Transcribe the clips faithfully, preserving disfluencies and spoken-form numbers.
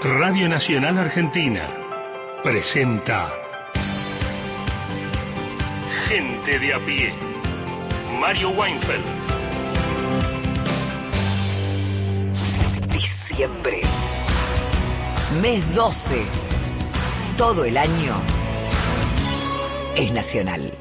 Radio Nacional Argentina presenta Gente de a pie. Mario Weinfeld. Diciembre. Mes doce. Todo el año es nacional.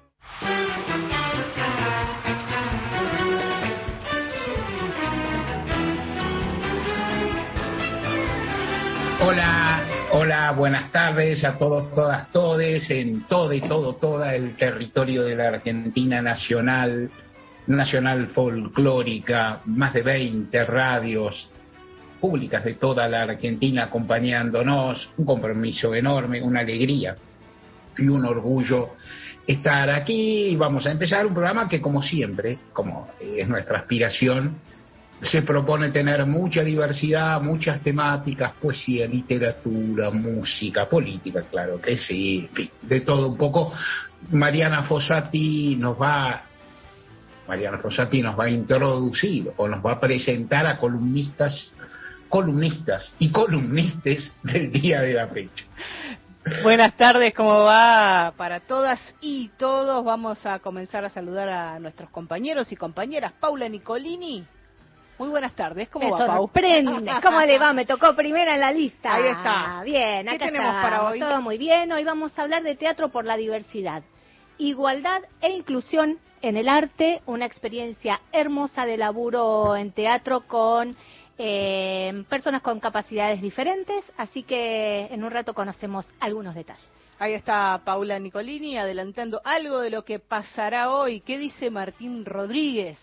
Hola, hola, buenas tardes a todos, todas, todes, en todo y todo, toda el territorio de la Argentina nacional, nacional folclórica, más de veinte radios públicas de toda la Argentina acompañándonos, un compromiso enorme, una alegría y un orgullo estar aquí. Y vamos a empezar un programa que, como siempre, como es nuestra aspiración, se propone tener mucha diversidad, muchas temáticas, poesía, literatura, música, política, claro que sí, en fin, de todo un poco. Mariana Fossati nos va, Mariana Fossati nos va a introducir o nos va a presentar a columnistas, columnistas y columnistas del día de la fecha. Buenas tardes, ¿cómo va para todas y todos? Vamos a comenzar a saludar a nuestros compañeros y compañeras. Paula Nicolini. Muy buenas tardes, ¿cómo Me va, Pau? sorprende, ¿cómo le va? Me tocó primera en la lista. Ahí está. Bien, acá ¿Qué tenemos estamos, para hoy? todo muy bien. Hoy vamos a hablar de teatro por la diversidad. Igualdad e inclusión en el arte, una experiencia hermosa de laburo en teatro con eh, personas con capacidades diferentes, así que en un rato conocemos algunos detalles. Ahí está Paula Nicolini adelantando algo de lo que pasará hoy. ¿Qué dice Martín Rodríguez?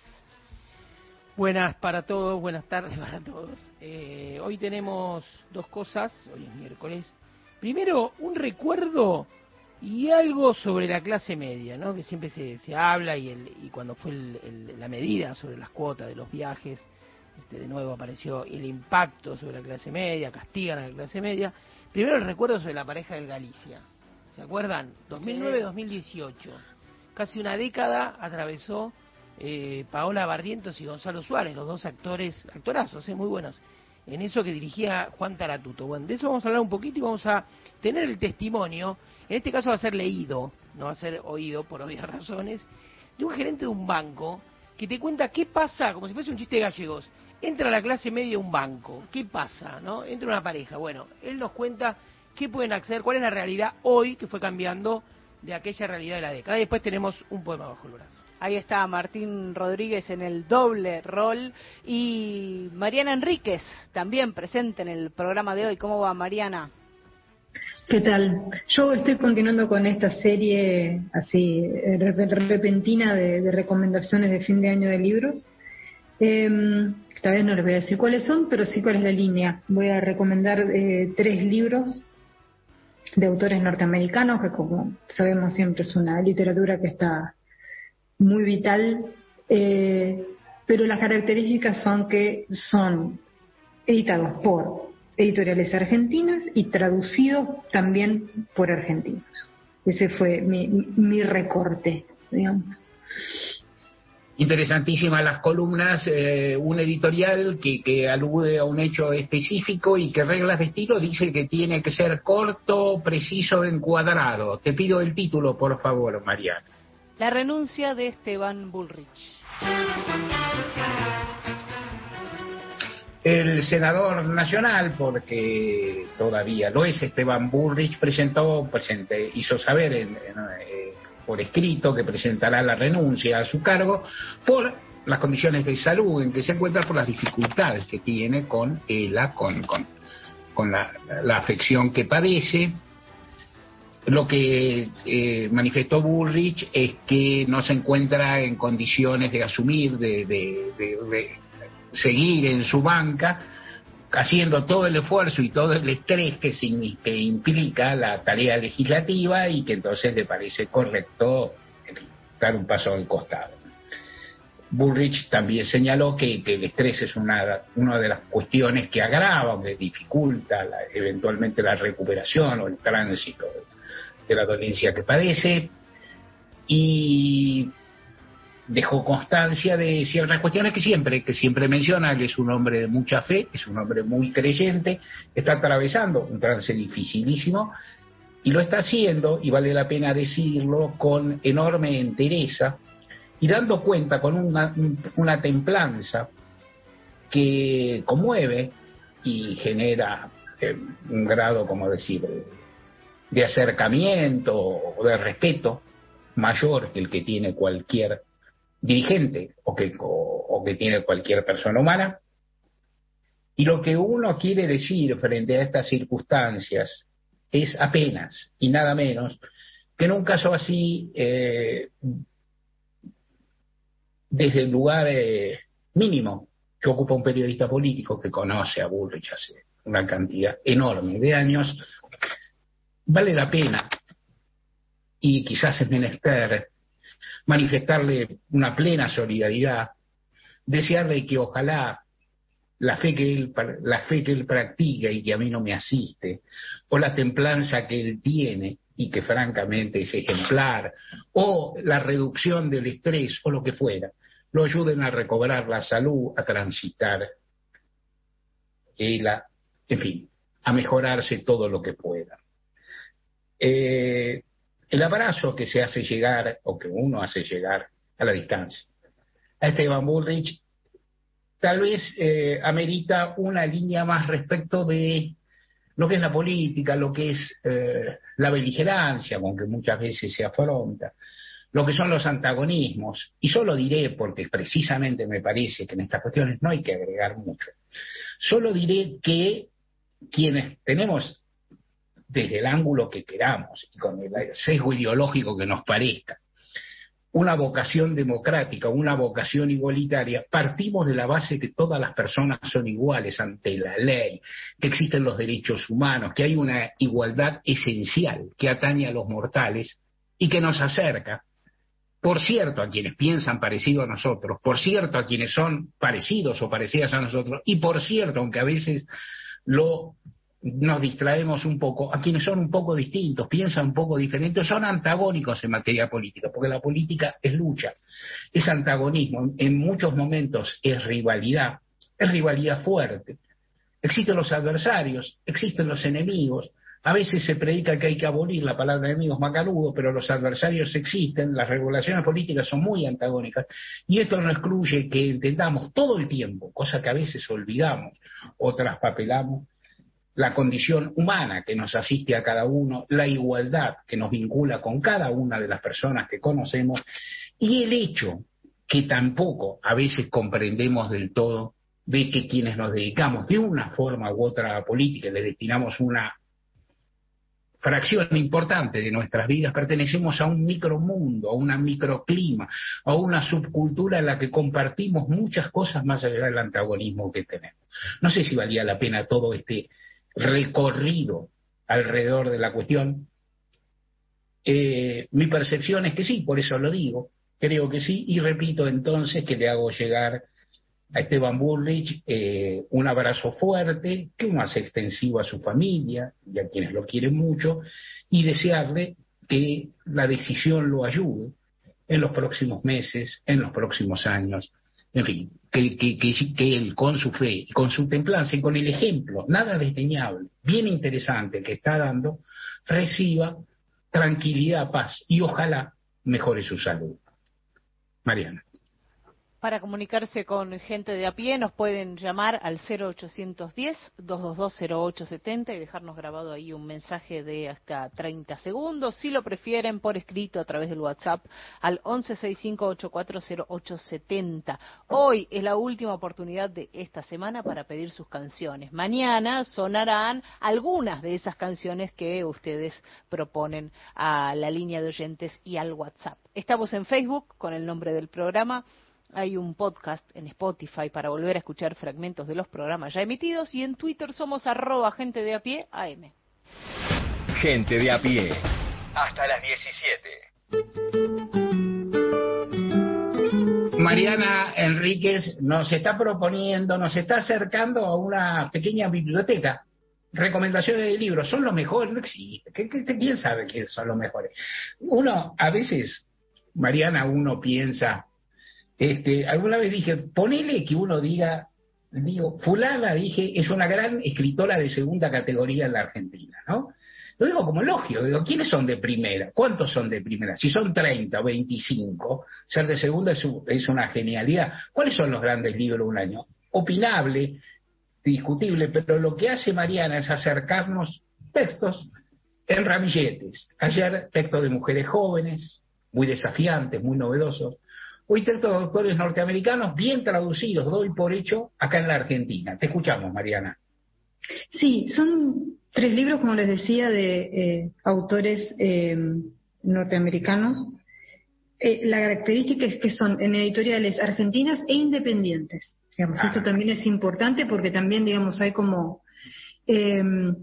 Buenas para todos, buenas tardes para todos. Eh, hoy tenemos dos cosas, hoy es miércoles. Primero, un recuerdo y algo sobre la clase media, ¿no? Que siempre se, se habla y, el, y cuando fue el, el, la medida sobre las cuotas de los viajes, este, de nuevo apareció el impacto sobre la clase media, castigan a la clase media. Primero el recuerdo sobre la pareja del Galicia. ¿Se acuerdan? dos mil nueve a dos mil dieciocho. Casi una década atravesó Eh, Paola Barrientos y Gonzalo Suárez, los dos actores, actorazos, eh, muy buenos, en eso que dirigía Juan Taratuto. Bueno, de eso vamos a hablar un poquito y vamos a tener el testimonio, en este caso va a ser leído, no va a ser oído por obvias razones, de un gerente de un banco que te cuenta qué pasa, como si fuese un chiste de gallegos, entra la clase media a un banco, ¿qué pasa? ¿No? Entra una pareja, bueno, él nos cuenta qué pueden acceder, cuál es la realidad hoy que fue cambiando de aquella realidad de la década. Y después tenemos un poema bajo el brazo. Ahí está Martín Rodríguez en el doble rol y Mariana Enríquez también presente en el programa de hoy. ¿Cómo va, Mariana? ¿Qué tal? Yo estoy continuando con esta serie así repentina de, de recomendaciones de fin de año de libros. Eh, esta vez no les voy a decir cuáles son, pero sí cuál es la línea. Voy a recomendar eh, tres libros de autores norteamericanos, que como sabemos siempre es una literatura que está muy vital, eh, pero las características son que son editados por editoriales argentinas y traducidos también por argentinos. Ese fue mi, mi recorte, digamos. Interesantísimas las columnas, eh, un editorial que, que alude a un hecho específico y que reglas de estilo dice que tiene que ser corto, preciso, encuadrado. Te pido el título, por favor, Mariana. La renuncia de Esteban Bullrich. El senador nacional, porque todavía lo es, Esteban Bullrich, presentó, presente, hizo saber en, en, eh, por escrito que presentará la renuncia a su cargo por las condiciones de salud en que se encuentra, por las dificultades que tiene con ELA, con, con, con la, la afección que padece. Lo que eh, manifestó Bullrich es que no se encuentra en condiciones de asumir, de, de, de, de seguir en su banca, haciendo todo el esfuerzo y todo el estrés que, que implica la tarea legislativa, y que entonces le parece correcto dar un paso al costado. Bullrich también señaló que, que el estrés es una, una de las cuestiones que agrava o que dificulta la, eventualmente la recuperación o el tránsito de la dolencia que padece, y dejó constancia de ciertas cuestiones que siempre, que siempre menciona, que es un hombre de mucha fe, es un hombre muy creyente, está atravesando un trance dificilísimo, y lo está haciendo, y vale la pena decirlo, con enorme entereza, y dando cuenta con una, una templanza que conmueve y genera eh, un grado, como decir, de acercamiento o de respeto mayor que el que tiene cualquier dirigente o que, o, o que tiene cualquier persona humana. Y lo que uno quiere decir frente a estas circunstancias es apenas y nada menos que en un caso así, eh, desde el lugar eh, mínimo que ocupa un periodista político que conoce a Bullrich hace una cantidad enorme de años, vale la pena, y quizás es menester, manifestarle una plena solidaridad, desearle que ojalá la fe que él, la fe que él practica y que a mí no me asiste, o la templanza que él tiene y que francamente es ejemplar, o la reducción del estrés o lo que fuera, lo ayuden a recobrar la salud, a transitar, la, en fin, a mejorarse todo lo que pueda. Eh, el abrazo que se hace llegar, o que uno hace llegar a la distancia, a Esteban Bullrich, tal vez eh, amerita una línea más respecto de lo que es la política, lo que es eh, la beligerancia con que muchas veces se afronta, lo que son los antagonismos, y solo diré, porque precisamente me parece que en estas cuestiones no hay que agregar mucho, solo diré que quienes tenemos, desde el ángulo que queramos, y con el sesgo ideológico que nos parezca, una vocación democrática, una vocación igualitaria, partimos de la base que todas las personas son iguales ante la ley, que existen los derechos humanos, que hay una igualdad esencial que atañe a los mortales y que nos acerca, por cierto, a quienes piensan parecido a nosotros, por cierto, a quienes son parecidos o parecidas a nosotros, y por cierto, aunque a veces lo nos distraemos un poco, a quienes son un poco distintos, piensan un poco diferentes, son antagónicos en materia política, porque la política es lucha, es antagonismo, en muchos momentos es rivalidad, es rivalidad fuerte. Existen los adversarios, existen los enemigos, a veces se predica que hay que abolir la palabra enemigos macanudo, pero los adversarios existen, las regulaciones políticas son muy antagónicas, y esto no excluye que entendamos todo el tiempo, cosa que a veces olvidamos o traspapelamos, la condición humana que nos asiste a cada uno, la igualdad que nos vincula con cada una de las personas que conocemos, y el hecho que tampoco a veces comprendemos del todo de que quienes nos dedicamos de una forma u otra a la política, le destinamos una fracción importante de nuestras vidas, pertenecemos a un micromundo, a un microclima, a una subcultura en la que compartimos muchas cosas más allá del antagonismo que tenemos. No sé si valía la pena todo este recorrido alrededor de la cuestión. Eh, mi percepción es que sí, por eso lo digo, creo que sí, y repito entonces que le hago llegar a Esteban Bullrich eh, un abrazo fuerte, que uno hace extensivo a su familia y a quienes lo quieren mucho, y desearle que la decisión lo ayude en los próximos meses, en los próximos años, en fin, que, que, que, que él con su fe, con su templanza y con el ejemplo, nada desdeñable, bien interesante que está dando, reciba tranquilidad, paz y ojalá mejore su salud. Mariana. Para comunicarse con gente de a pie nos pueden llamar al cero ochocientos diez, dos dos dos, cero ocho setenta y dejarnos grabado ahí un mensaje de hasta treinta segundos. Si lo prefieren, por escrito a través del WhatsApp al once sesenta y cinco ochenta y cuatro cero ocho setenta. Hoy es la última oportunidad de esta semana para pedir sus canciones. Mañana sonarán algunas de esas canciones que ustedes proponen a la línea de oyentes y al WhatsApp. Estamos en Facebook con el nombre del programa. Hay un podcast en Spotify para volver a escuchar fragmentos de los programas ya emitidos, y en Twitter somos arroba gente de a pie A M. Gente de a pie. Hasta las diecisiete. Mariana Enríquez nos está proponiendo, nos está acercando a una pequeña biblioteca. Recomendaciones de libros, ¿son los mejores? No existe. ¿Quién sabe quiénes son los mejores? Uno, a veces, Mariana, uno piensa Este, alguna vez dije, ponele que uno diga, digo, fulana, dije, es una gran escritora de segunda categoría en la Argentina, ¿no? Lo digo como elogio, digo, ¿quiénes son de primera? ¿Cuántos son de primera? Si son treinta o veinticinco, ser de segunda es, es una genialidad. ¿Cuáles son los grandes libros de un año? Opinable, discutible, pero lo que hace Mariana es acercarnos textos en ramilletes. Ayer textos de mujeres jóvenes, muy desafiantes, muy novedosos. Hoy textos de autores norteamericanos bien traducidos, doy por hecho, acá en la Argentina. Te escuchamos, Mariana. Sí, son tres libros, como les decía, de eh, autores eh, norteamericanos. Eh, la característica es que son en editoriales argentinas e independientes. Digamos, ah. Esto también es importante porque también, digamos, hay como... Eh,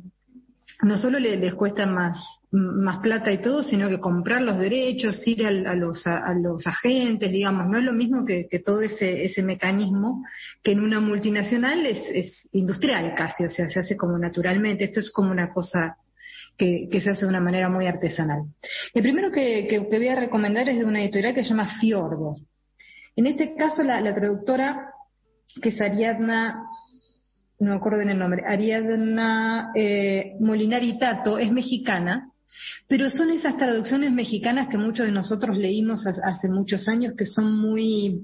no solo les, les cuesta más más plata y todo, sino que comprar los derechos, ir a, a, los, a, a los agentes, digamos, no es lo mismo que, que todo ese ese mecanismo que en una multinacional es, es industrial casi, o sea, se hace como naturalmente. Esto es como una cosa que, que se hace de una manera muy artesanal. El primero que, que, que voy a recomendar es de una editorial que se llama Fiordo. En este caso la, la traductora, que es Ariadna, no me acuerdo bien el nombre, Ariadna eh, Molinari Tato, es mexicana, pero son esas traducciones mexicanas que muchos de nosotros leímos hace muchos años, que son muy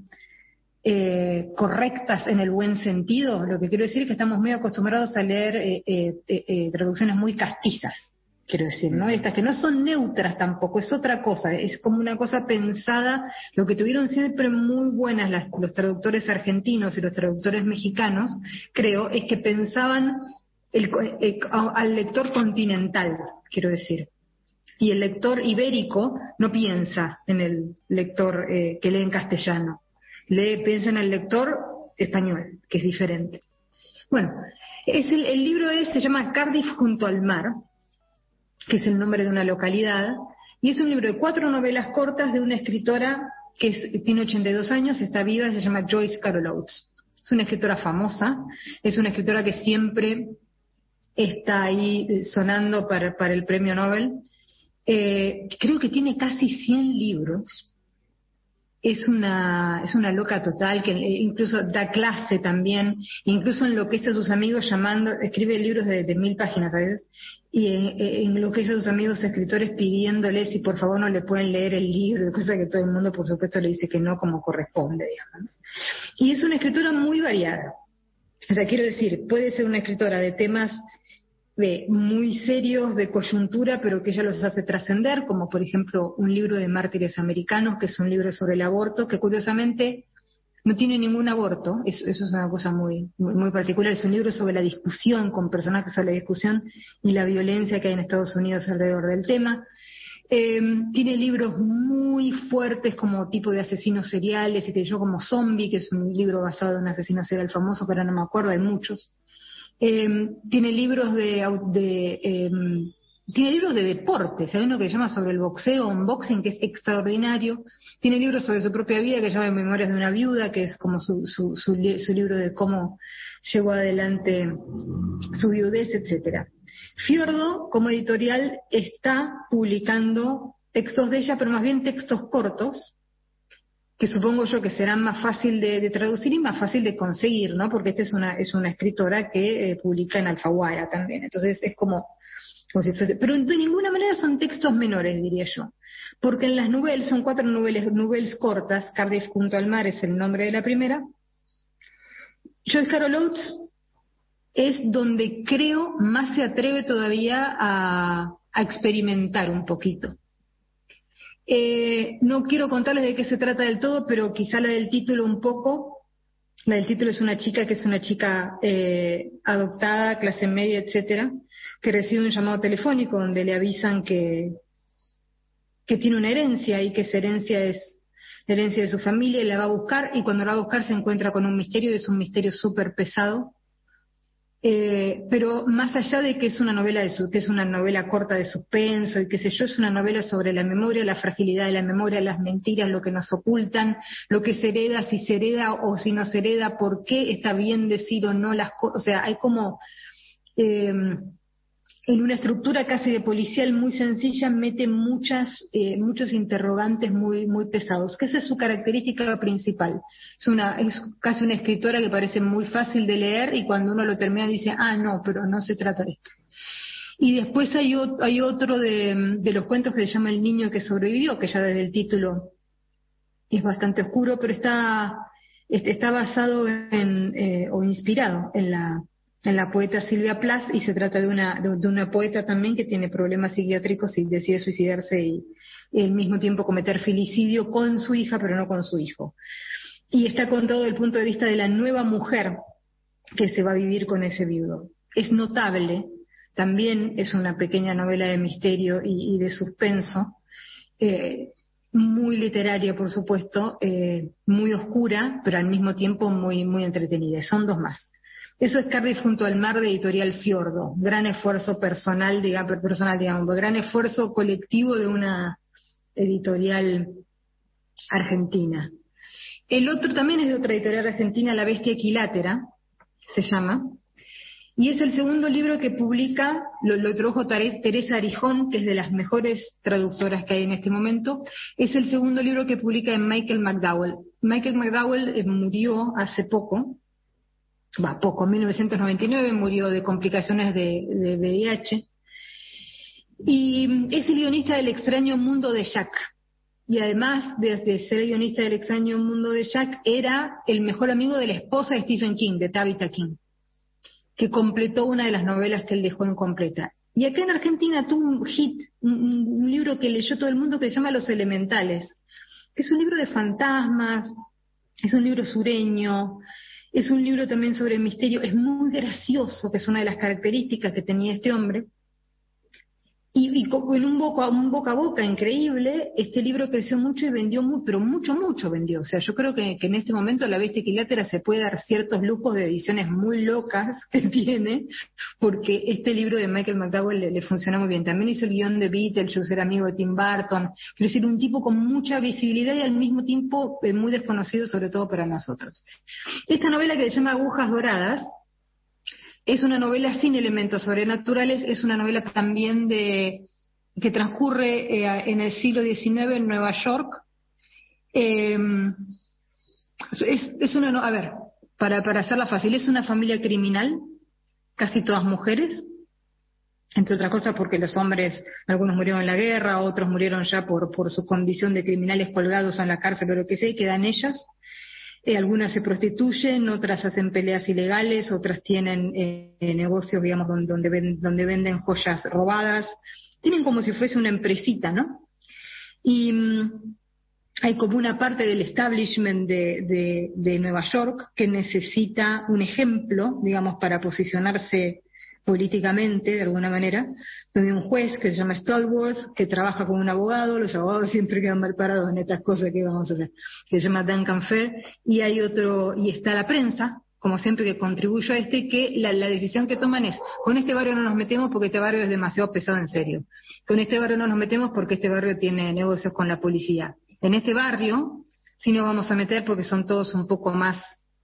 eh, correctas en el buen sentido. Lo que quiero decir es que estamos muy acostumbrados a leer eh, eh, eh, traducciones muy castizas, quiero decir, ¿no? Estas que no son neutras tampoco, es otra cosa, es como una cosa pensada. Lo que tuvieron siempre muy buenas las, los traductores argentinos y los traductores mexicanos, creo, es que pensaban el, el, al lector continental, quiero decir. Y el lector ibérico no piensa en el lector eh, que lee en castellano, lee, piensa en el lector español, que es diferente. Bueno, es el, el libro es, se llama Cardiff junto al mar, que es el nombre de una localidad, y es un libro de cuatro novelas cortas de una escritora que es, tiene ochenta y dos años, está viva, se llama Joyce Carol Oates. Es una escritora famosa, es una escritora que siempre está ahí sonando para, para el premio Nobel. Eh, creo que tiene casi cien libros. Es una, es una loca total, que incluso da clase también, incluso enloquece a sus amigos llamando, escribe libros de, de mil páginas a veces, y enloquece a sus amigos escritores pidiéndoles si por favor no le pueden leer el libro, cosa que todo el mundo por supuesto le dice que no, como corresponde, digamos. Y es una escritora muy variada. O sea, quiero decir, puede ser una escritora de temas de muy serios, de coyuntura, pero que ella los hace trascender, como por ejemplo un libro de Mártires Americanos, que es un libro sobre el aborto, que curiosamente no tiene ningún aborto. Eso, eso es una cosa muy, muy muy particular. Es un libro sobre la discusión, con personajes sobre la discusión y la violencia que hay en Estados Unidos alrededor del tema. Eh, tiene libros muy fuertes como tipo de asesinos seriales, y que yo como Zombie, que es un libro basado en un asesino serial famoso, que ahora no me acuerdo, hay muchos. Eh, tiene libros de, de eh, tiene libros de deportes, hay uno que se llama sobre el boxeo, unboxing, que es extraordinario. Tiene libros sobre su propia vida, que se llama Memorias de una viuda, que es como su, su, su, su libro de cómo llevó adelante su viudez, etcétera. Fiordo, como editorial, está publicando textos de ella, pero más bien textos cortos, que supongo yo que serán más fácil de, de traducir y más fácil de conseguir, ¿no? Porque esta es una es una escritora que eh, publica en Alfaguara también, entonces es como, como si fuese, pero de ninguna manera son textos menores, diría yo, porque en las novelas, son cuatro novelas, novelas cortas. Cardiff junto al mar es el nombre de la primera. Joyce Carol Oates es donde creo más se atreve todavía a, a experimentar un poquito. Eh, no quiero contarles de qué se trata del todo, pero quizá la del título un poco. La del título es una chica que es una chica eh, adoptada, clase media, etcétera, que recibe un llamado telefónico donde le avisan que, que tiene una herencia y que esa herencia es la herencia de su familia, y la va a buscar, y cuando la va a buscar se encuentra con un misterio, y es un misterio súper pesado. Eh, pero más allá de que es una novela de su, que es una novela corta de suspenso y qué sé yo, es una novela sobre la memoria, la fragilidad de la memoria, las mentiras, lo que nos ocultan, lo que se hereda, si se hereda o si no se hereda, por qué está bien decir o no las cosas. O sea, hay como eh, en una estructura casi de policial muy sencilla, mete muchas, eh, muchos interrogantes muy, muy pesados, que esa es su característica principal. Es una, es casi una escritora que parece muy fácil de leer y cuando uno lo termina dice, ah, no, pero no se trata de esto. Y después hay, o, hay otro de, de los cuentos que se llama El niño que sobrevivió, que ya desde el título es bastante oscuro, pero está, está basado en, eh, o inspirado en la en la poeta Silvia Plath, y se trata de una, de, de una poeta también que tiene problemas psiquiátricos y decide suicidarse y, y al mismo tiempo cometer filicidio con su hija, pero no con su hijo. Y está contado desde el punto de vista de la nueva mujer que se va a vivir con ese viudo. Es notable, también es una pequeña novela de misterio y, y de suspenso, eh, muy literaria, por supuesto, eh, muy oscura, pero al mismo tiempo muy, muy entretenida. Son dos más. Eso es Cardiff junto al mar, de Editorial Fiordo. Gran esfuerzo personal, digamos, personal, digamos, gran esfuerzo colectivo de una editorial argentina. El otro también es de otra editorial argentina, La Bestia Equilátera, se llama, y es el segundo libro que publica, lo, lo tradujo Teresa Arijón, que es de las mejores traductoras que hay en este momento. Es el segundo libro que publica en Michael McDowell. Michael McDowell eh, murió hace poco, va, poco, en mil novecientos noventa y nueve, murió de complicaciones de, de V I H, y es el guionista del Extraño Mundo de Jack, y además de, de ser guionista del Extraño Mundo de Jack, era el mejor amigo de la esposa de Stephen King, de Tabitha King, que completó una de las novelas que él dejó incompleta. Y acá en Argentina tuvo un hit, un, un libro que leyó todo el mundo que se llama Los Elementales, que es un libro de fantasmas, es un libro sureño. Es un libro también sobre misterio, es muy gracioso, que es una de las características que tenía este hombre. Y, y en un boca, un boca a boca increíble, este libro creció mucho y vendió mucho, pero mucho, mucho vendió. O sea, yo creo que, que en este momento La Bestia Equilátera se puede dar ciertos lujos de ediciones muy locas que tiene, porque este libro de Michael McDowell le, le funciona muy bien. También hizo el guión de Beetlejuice, era amigo de Tim Burton. Quiero decir, un tipo con mucha visibilidad y al mismo tiempo eh, muy desconocido, sobre todo para nosotros. Esta novela, que se llama Agujas Doradas, es una novela sin elementos sobrenaturales, es una novela también de que transcurre eh, en el siglo diecinueve en Nueva York. Eh, es, es una, a ver, para, para hacerla fácil, es una familia criminal, casi todas mujeres, entre otras cosas porque los hombres, algunos murieron en la guerra, otros murieron ya por, por su condición de criminales colgados en la cárcel o lo que sea, y quedan ellas. Eh, algunas se prostituyen, otras hacen peleas ilegales, otras tienen eh, negocios, digamos, donde, donde, ven, donde venden joyas robadas. Tienen como si fuese una empresita, ¿no? Y mmm, hay como una parte del establishment de, de, de Nueva York que necesita un ejemplo, digamos, para posicionarse políticamente, de alguna manera, donde un juez que se llama Stallworth, que trabaja con un abogado, los abogados siempre quedan mal parados en estas cosas que vamos a hacer, que se llama Duncan Fair, y hay otro, y está la prensa, como siempre, que contribuye a este, que la, la decisión que toman es, con este barrio no nos metemos porque este barrio es demasiado pesado en serio, con este barrio no nos metemos porque este barrio tiene negocios con la policía, en este barrio sí nos vamos a meter porque son todos un poco más,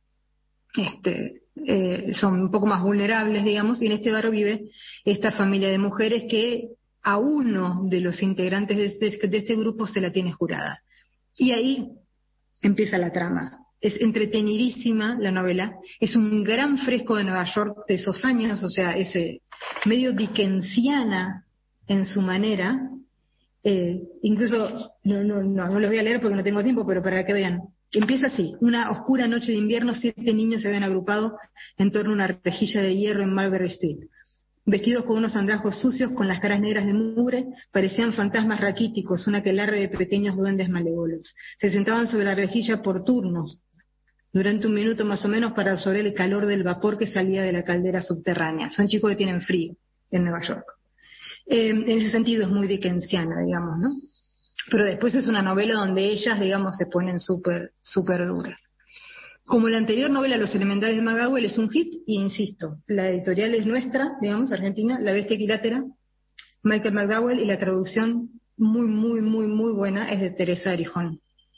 este... Eh, son un poco más vulnerables, digamos, y en este barrio vive esta familia de mujeres que a uno de los integrantes de este, de este grupo se la tiene jurada. Y ahí empieza la trama. Es entretenidísima la novela, es un gran fresco de Nueva York de esos años, o sea, es eh, medio dickensiana en su manera, eh, incluso, no, no, no, no los voy a leer porque no tengo tiempo, pero para que vean. Empieza así: una oscura noche de invierno, siete niños se habían agrupado en torno a una rejilla de hierro en Mulberry Street. Vestidos con unos andrajos sucios, con las caras negras de mugre, parecían fantasmas raquíticos, una aquelarre de pequeños duendes malévolos. Se sentaban sobre la rejilla por turnos, durante un minuto más o menos, para absorber el calor del vapor que salía de la caldera subterránea. Son chicos que tienen frío en Nueva York. Eh, en ese sentido es muy dickensiana, digamos, ¿no? Pero después es una novela donde ellas, digamos, se ponen súper, súper duras. Como la anterior novela, Los Elementales de McDowell, es un hit, y insisto, la editorial es nuestra, digamos, Argentina, La Bestia Equilátera, Michael McDowell, y la traducción muy, muy, muy, muy buena es de Teresa Arijón.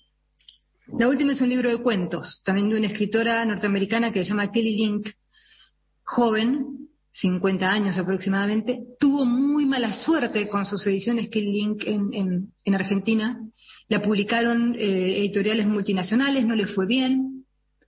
La última es un libro de cuentos, también de una escritora norteamericana que se llama Kelly Link, joven, cincuenta años aproximadamente, tuvo muy mala suerte con su edición Skill Link en, en, en Argentina. La publicaron eh, editoriales multinacionales, no le fue bien.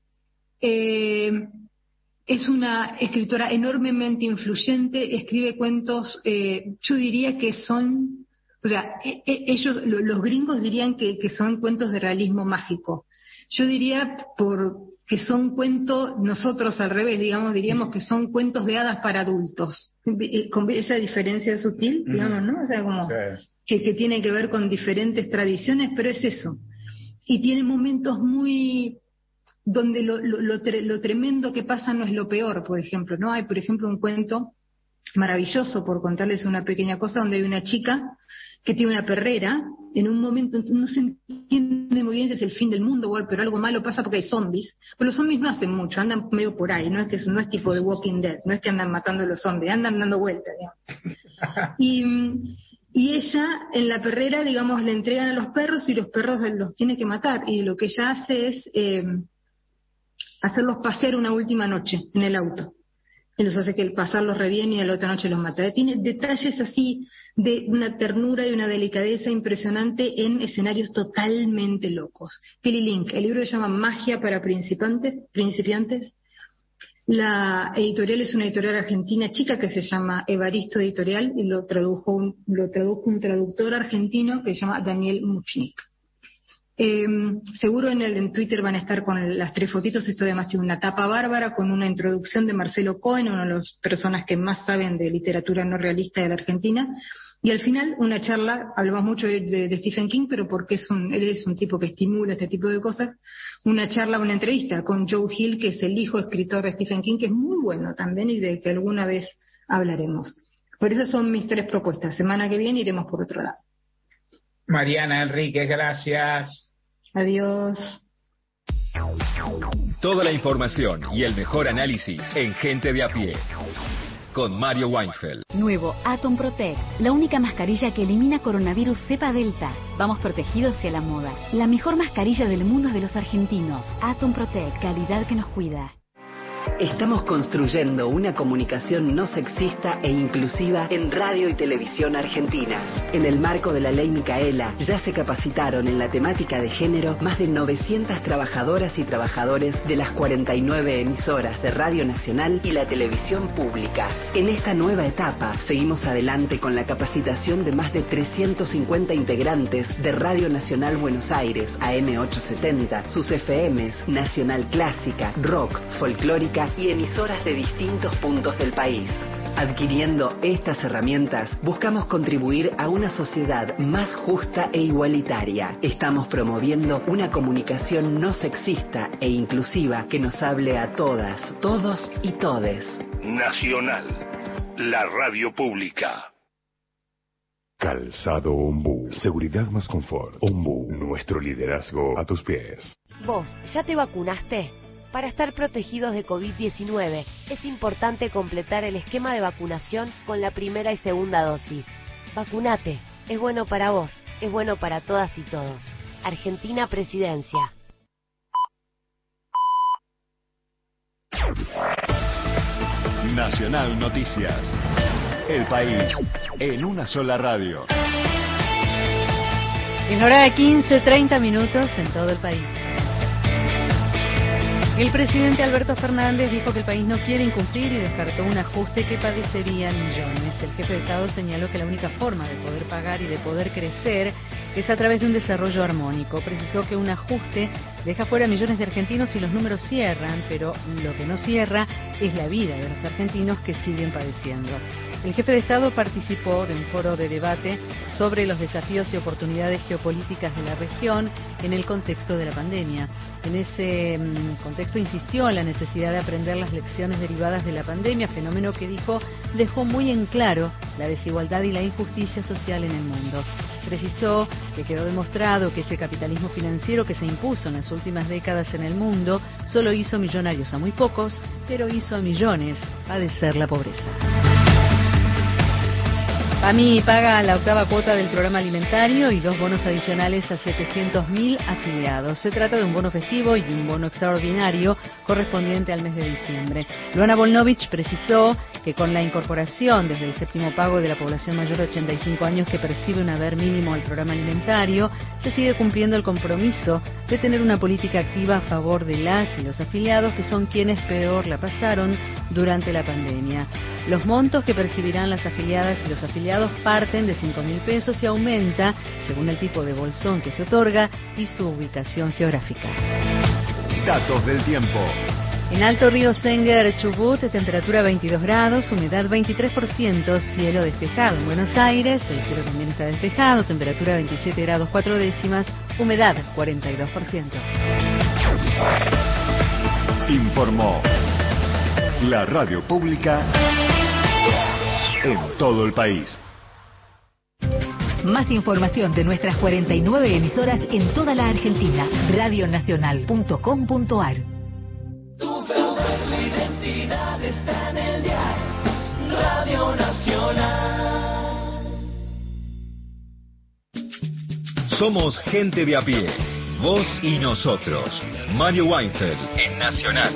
Eh, es una escritora enormemente influyente, escribe cuentos, eh, yo diría que son, o sea, e- e- ellos, lo, los gringos dirían que, que son cuentos de realismo mágico. Yo diría por que son cuentos, nosotros al revés, digamos, diríamos que son cuentos de hadas para adultos, con esa diferencia sutil, digamos, ¿no? O sea, como Sí. que, que tiene que ver con diferentes tradiciones, pero es eso. Y tiene momentos muy donde lo, lo, lo, tre- lo tremendo que pasa no es lo peor, por ejemplo, ¿no? Hay, por ejemplo, un cuento maravilloso, por contarles una pequeña cosa, donde hay una chica que tiene una perrera, en un momento no se entiende muy bien si es el fin del mundo, pero algo malo pasa porque hay zombies, pero los zombies no hacen mucho, andan medio por ahí, no es que no es tipo de Walking Dead, no es que andan matando a los zombies, andan dando vueltas, digamos. Y, y ella en la perrera, digamos, le entregan a los perros y los perros los tiene que matar, y lo que ella hace es eh, hacerlos pasear una última noche en el auto. Y los hace que el pasarlos re bien y a la otra noche los mata. Tiene detalles así de una ternura y una delicadeza impresionante en escenarios totalmente locos. Kelly Link, el libro se llama Magia para principiantes, principiantes. La editorial es una editorial argentina chica que se llama Evaristo Editorial y lo tradujo un, lo tradujo un traductor argentino que se llama Daniel Muchnik. Eh, seguro en, el, en Twitter van a estar con las tres fotitos. Esto además tiene una tapa bárbara con una introducción de Marcelo Cohen, una de las personas que más saben de literatura no realista de la Argentina, y al final una charla. Hablamos mucho de, de, de Stephen King, pero porque es un, él es un tipo que estimula este tipo de cosas. Una charla, una entrevista con Joe Hill, que es el hijo escritor de Stephen King, que es muy bueno también y de que alguna vez hablaremos. Por eso son mis tres propuestas. Semana que viene iremos por otro lado. Mariana Enríquez, gracias. Adiós. Toda la información y el mejor análisis en Gente de a Pie. Con Mario Weinfeld. Nuevo Atom Protect, la única mascarilla que elimina coronavirus cepa delta. Vamos protegidos hacia la moda. La mejor mascarilla del mundo es de los argentinos. Atom Protect, calidad que nos cuida. Estamos construyendo una comunicación no sexista e inclusiva en radio y televisión argentina. En el marco de la Ley Micaela, ya se capacitaron en la temática de género más de novecientas trabajadoras y trabajadores de las cuarenta y nueve emisoras de Radio Nacional y la televisión pública. En esta nueva etapa, seguimos adelante con la capacitación de más de trescientos cincuenta integrantes de Radio Nacional Buenos Aires, A M ochocientos setenta, sus F Ms, Nacional Clásica, Rock, Folclórica y emisoras de distintos puntos del país. Adquiriendo estas herramientas, buscamos contribuir a una sociedad más justa e igualitaria. Estamos promoviendo una comunicación no sexista e inclusiva que nos hable a todas, todos y todes. Nacional, la radio pública. Calzado Ombú. Seguridad más confort. Ombú. Nuestro liderazgo a tus pies. ¿Vos ya te vacunaste? Para estar protegidos de COVID diecinueve, es importante completar el esquema de vacunación con la primera y segunda dosis. Vacunate. Es bueno para vos. Es bueno para todas y todos. Argentina Presidencia. Nacional Noticias. El país en una sola radio. En hora de quince, treinta minutos en todo el país. El presidente Alberto Fernández dijo que el país no quiere incumplir y descartó un ajuste que padecerían millones. El jefe de Estado señaló que la única forma de poder pagar y de poder crecer es a través de un desarrollo armónico. Precisó que un ajuste deja fuera a millones de argentinos y los números cierran, pero lo que no cierra es la vida de los argentinos que siguen padeciendo. El jefe de Estado participó de un foro de debate sobre los desafíos y oportunidades geopolíticas de la región en el contexto de la pandemia. En ese mmm, contexto insistió en la necesidad de aprender las lecciones derivadas de la pandemia, fenómeno que dijo dejó muy en claro la desigualdad y la injusticia social en el mundo. Precisó que quedó demostrado que ese capitalismo financiero que se impuso en las últimas décadas en el mundo solo hizo millonarios a muy pocos, pero hizo a millones padecer la pobreza. PAMI paga la octava cuota del programa alimentario y dos bonos adicionales a setecientos mil afiliados. Se trata de un bono festivo y un bono extraordinario correspondiente al mes de diciembre. Luana Volnovich precisó que con la incorporación desde el séptimo pago de la población mayor de ochenta y cinco años que percibe un haber mínimo al programa alimentario, se sigue cumpliendo el compromiso de tener una política activa a favor de las y los afiliados, que son quienes peor la pasaron durante la pandemia. Los montos que percibirán las afiliadas y los afiliados parten de cinco mil pesos y aumenta según el tipo de bolsón que se otorga y su ubicación geográfica. Datos del tiempo. En Alto Río Senguer, Chubut, temperatura veintidós grados, humedad veintitrés por ciento, cielo despejado. En Buenos Aires, el cielo también está despejado, temperatura veintisiete grados cuatro décimas, humedad cuarenta y dos por ciento. Informó la radio pública en todo el país. Más información de nuestras cuarenta y nueve emisoras en toda la Argentina. radio nacional punto com punto ar. Tu verdadera identidad está en el dial, Radio Nacional. Somos gente de a pie, vos y nosotros. Mario Weinfeld en Nacional.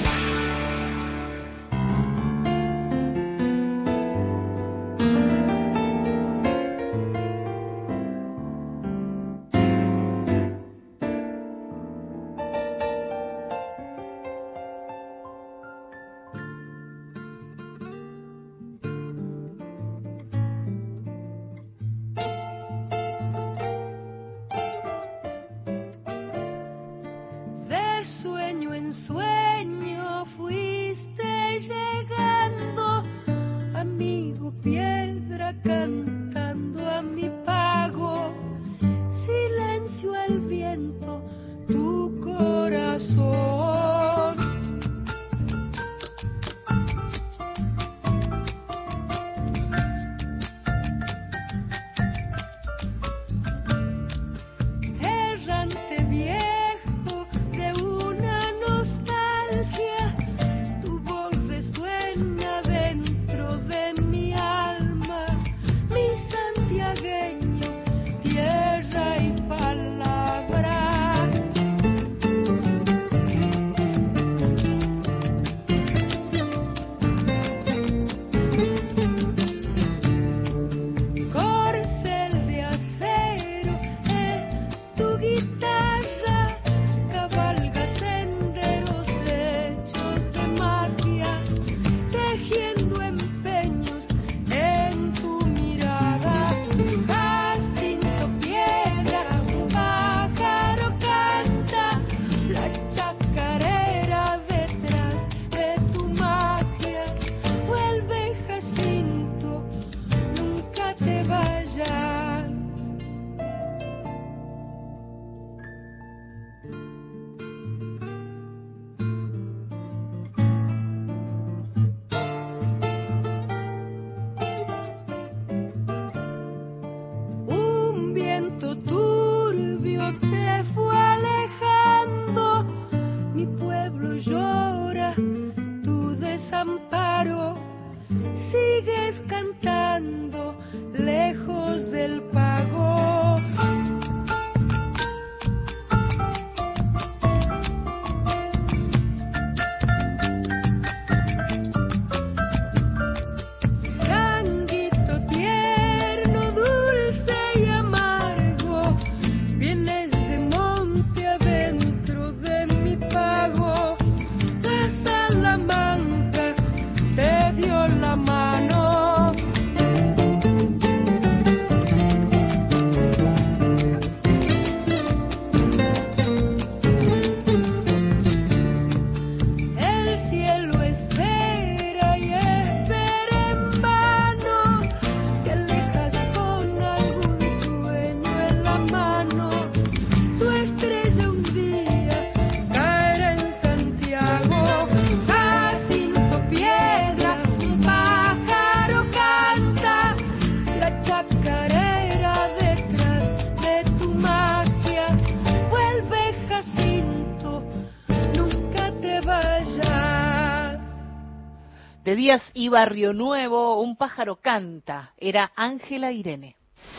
De Díaz y Barrio Nuevo, Un pájaro canta. Era Ángela Irene.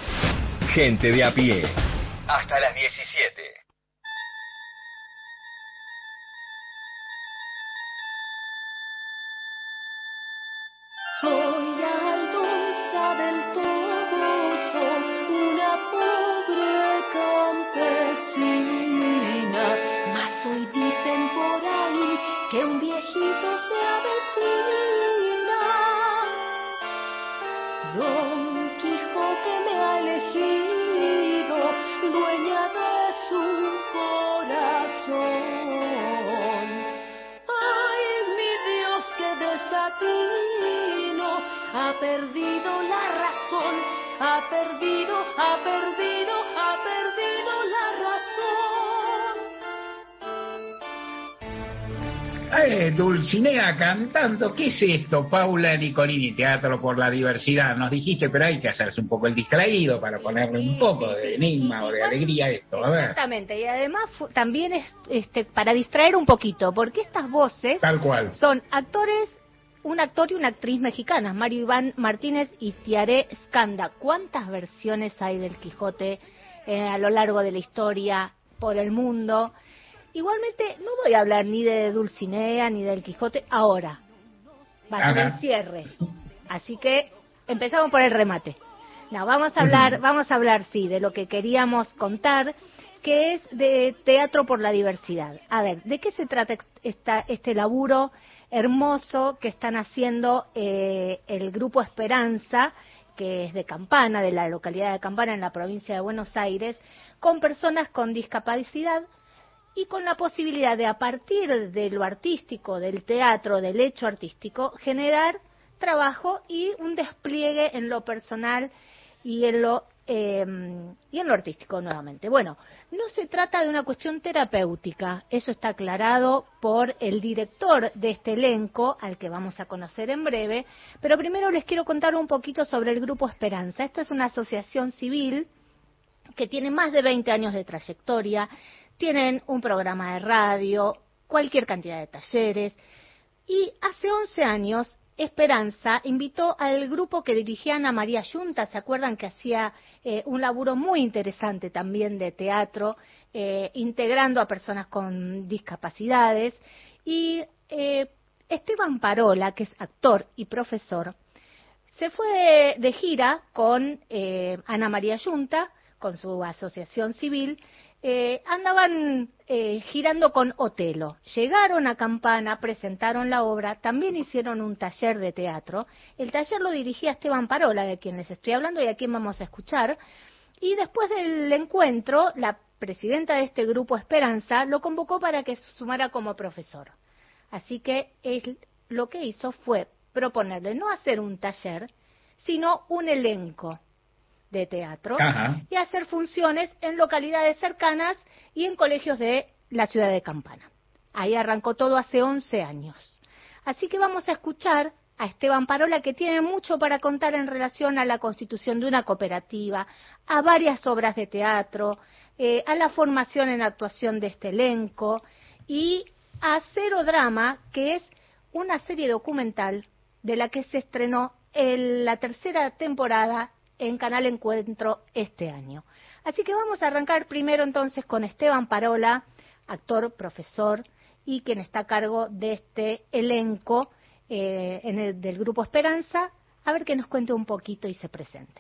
Gente de a pie. Hasta las diecisiete. Don Quijote me ha elegido dueña de su corazón. Ay, mi Dios, qué desatino, ha perdido la razón, ha perdido, ha perdido, ha perdido la razón. Eh, Dulcinea cantando, ¿qué es esto? Paula Nicolini, Teatro por la Diversidad. Nos dijiste, pero hay que hacerse un poco el distraído para ponerle un poco de enigma o de alegría a esto. A ver. Exactamente, y además fu- también es este, para distraer un poquito, porque estas voces Tal cual. son actores, un actor y una actriz mexicanas, Mario Iván Martínez y Tiare Skanda. ¿Cuántas versiones hay del Quijote eh, a lo largo de la historia, por el mundo? Igualmente, no voy a hablar ni de Dulcinea ni del Quijote ahora. Va a ser Ajá. el cierre. Así que empezamos por el remate. No, vamos a hablar, vamos a hablar, sí, de lo que queríamos contar, que es de Teatro por la Diversidad. A ver, ¿de qué se trata ex- esta, este laburo hermoso que están haciendo eh, el Grupo Esperanza, que es de Campana, de la localidad de Campana, en la provincia de Buenos Aires, con personas con discapacidad y con la posibilidad de, a partir de lo artístico, del teatro, del hecho artístico, generar trabajo y un despliegue en lo personal y en lo eh, y en lo artístico nuevamente. Bueno, no se trata de una cuestión terapéutica, eso está aclarado por el director de este elenco, al que vamos a conocer en breve, pero primero les quiero contar un poquito sobre el Grupo Esperanza. Esta es una asociación civil que tiene más de veinte años de trayectoria, tienen un programa de radio, cualquier cantidad de talleres, y hace once años Esperanza invitó al grupo que dirigía Ana María Yunta, ¿se acuerdan que hacía eh, un laburo muy interesante también de teatro, eh, integrando a personas con discapacidades? Y eh, Esteban Parola, que es actor y profesor, se fue de gira con eh, Ana María Yunta, con su asociación civil. Eh, andaban eh, girando con Otelo. Llegaron a Campana, presentaron la obra, también hicieron un taller de teatro. El taller lo dirigía Esteban Parola, de quien les estoy hablando y a quien vamos a escuchar. Y después del encuentro, la presidenta de este grupo, Esperanza, lo convocó para que se sumara como profesor. Así que él lo que hizo fue proponerle no hacer un taller, sino un elenco de teatro. Ajá. Y hacer funciones en localidades cercanas y en colegios de la ciudad de Campana. Ahí arrancó todo hace once años. Así que vamos a escuchar a Esteban Parola, que tiene mucho para contar en relación a la constitución de una cooperativa, a varias obras de teatro, eh, a la formación en actuación de este elenco y a Cero Drama, que es una serie documental de la que se estrenó en la tercera temporada en Canal Encuentro este año. Así que vamos a arrancar primero entonces con Esteban Parola, actor, profesor y quien está a cargo de este elenco eh, en el, del Grupo Esperanza, a ver que nos cuente un poquito y se presente.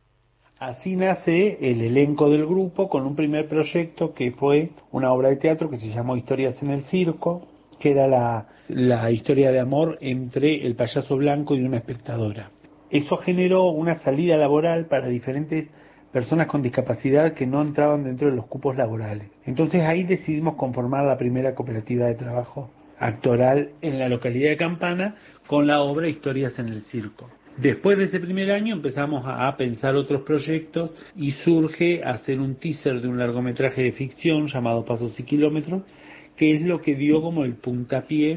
Así nace el elenco del grupo con un primer proyecto que fue una obra de teatro que se llamó Historias en el Circo, que era la, la historia de amor entre el payaso blanco y una espectadora. Eso generó una salida laboral para diferentes personas con discapacidad que no entraban dentro de los cupos laborales. Entonces ahí decidimos conformar la primera cooperativa de trabajo actoral en la localidad de Campana con la obra Historias en el Circo. Después de ese primer año empezamos a pensar otros proyectos y surge hacer un teaser de un largometraje de ficción llamado Pasos y Kilómetros, que es lo que dio como el puntapié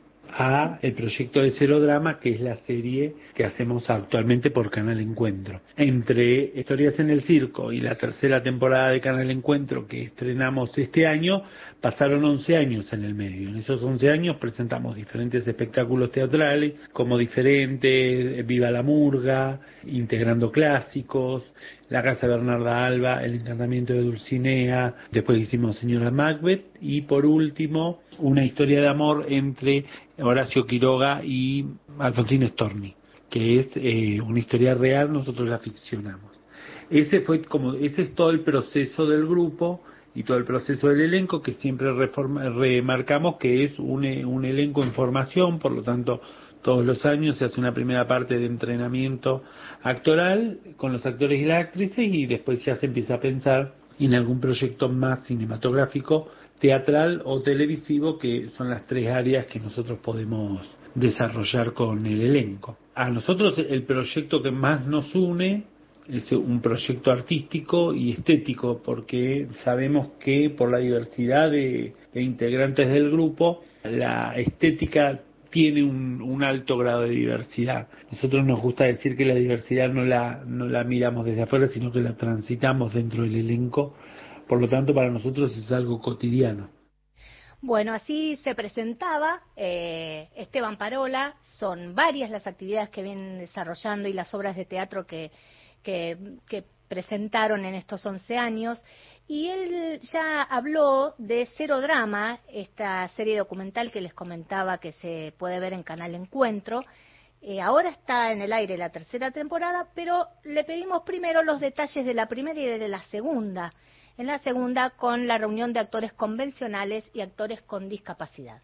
a el proyecto de Cero Drama, que es la serie que hacemos actualmente por Canal Encuentro. Entre Historias en el Circo y la tercera temporada de Canal Encuentro que estrenamos este año, pasaron once años en el medio. En esos once años presentamos diferentes espectáculos teatrales, como Diferentes, Viva la Murga, Integrando Clásicos, La Casa de Bernarda Alba, El Encantamiento de Dulcinea, después hicimos Señora Macbeth y por último una historia de amor entre Horacio Quiroga y Alfonsín Storni, que es eh, una historia real, nosotros la ficcionamos. Ese fue como ese es todo el proceso del grupo y todo el proceso del elenco, que siempre reforma, remarcamos que es un, un elenco en formación, por lo tanto Todos los años se hace una primera parte de entrenamiento actoral con los actores y las actrices y después ya se empieza a pensar en algún proyecto más cinematográfico, teatral o televisivo, que son las tres áreas que nosotros podemos desarrollar con el elenco. A nosotros el proyecto que más nos une es un proyecto artístico y estético, porque sabemos que por la diversidad de, de integrantes del grupo, la estética tiene un, un alto grado de diversidad. Nosotros nos gusta decir que la diversidad no la, no la miramos desde afuera, sino que la transitamos dentro del elenco. Por lo tanto, para nosotros es algo cotidiano. Bueno, así se presentaba eh, Esteban Parola. Son varias las actividades que vienen desarrollando y las obras de teatro que, que, que presentaron en estos once años. Y él ya habló de Cero Drama, esta serie documental que les comentaba que se puede ver en Canal Encuentro. Eh, ahora está en el aire la tercera temporada, pero le pedimos primero los detalles de la primera y de la segunda. En la segunda, con la reunión de actores convencionales y actores con discapacidad.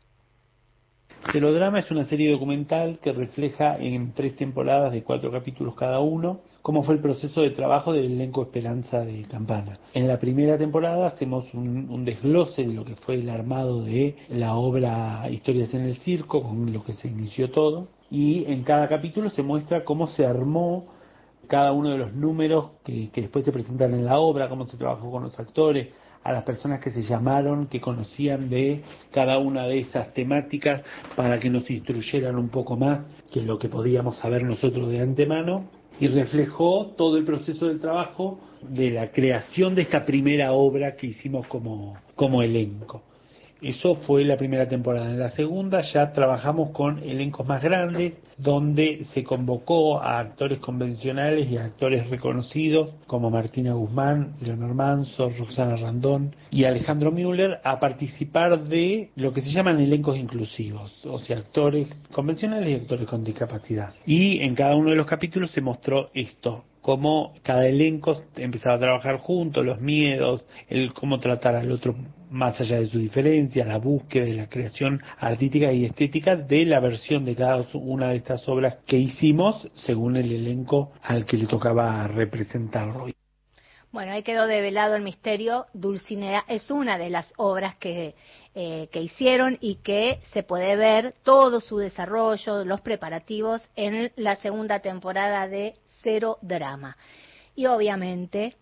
Celodrama es una serie documental que refleja en tres temporadas de cuatro capítulos cada uno cómo fue el proceso de trabajo del elenco Esperanza de Campana. En la primera temporada hacemos un, un desglose de lo que fue el armado de la obra Historias en el Circo, con lo que se inició todo, y en cada capítulo se muestra cómo se armó cada uno de los números que, que después se presentan en la obra, cómo se trabajó con los actores, a las personas que se llamaron, que conocían de cada una de esas temáticas para que nos instruyeran un poco más que lo que podíamos saber nosotros de antemano, y reflejó todo el proceso del trabajo de la creación de esta primera obra que hicimos como, como elenco. Eso fue la primera temporada. En la segunda ya trabajamos con elencos más grandes, donde se convocó a actores convencionales y a actores reconocidos como Martina Guzmán, Leonor Manso, Roxana Randón y Alejandro Müller a participar de lo que se llaman elencos inclusivos, o sea, actores convencionales y actores con discapacidad. Y en cada uno de los capítulos se mostró esto, cómo cada elenco empezaba a trabajar juntos, los miedos, el cómo tratar al otro más allá de su diferencia, la búsqueda de la creación artística y estética de la versión de cada una de estas obras que hicimos según el elenco al que le tocaba representarlo. Bueno, ahí quedó develado el misterio. Dulcinea es una de las obras que, eh, que hicieron y que se puede ver todo su desarrollo, los preparativos en la segunda temporada de Cero Drama. Y obviamente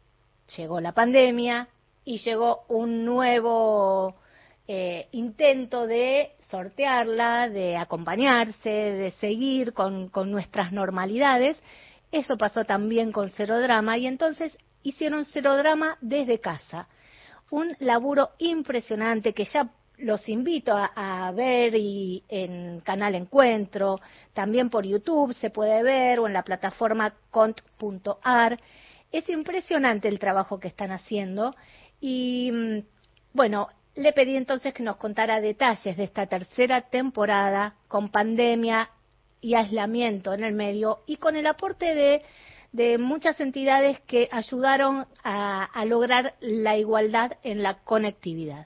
llegó la pandemia y llegó un nuevo eh, intento de sortearla, de acompañarse, de seguir con, con nuestras normalidades. Eso pasó también con Cero Drama y entonces hicieron Cero Drama desde casa. Un laburo impresionante que ya los invito a, a ver y en Canal Encuentro, también por YouTube se puede ver o en la plataforma cont punto ar. Es impresionante el trabajo que están haciendo y bueno, le pedí entonces que nos contara detalles de esta tercera temporada con pandemia y aislamiento en el medio y con el aporte de, de muchas entidades que ayudaron a, a lograr la igualdad en la conectividad.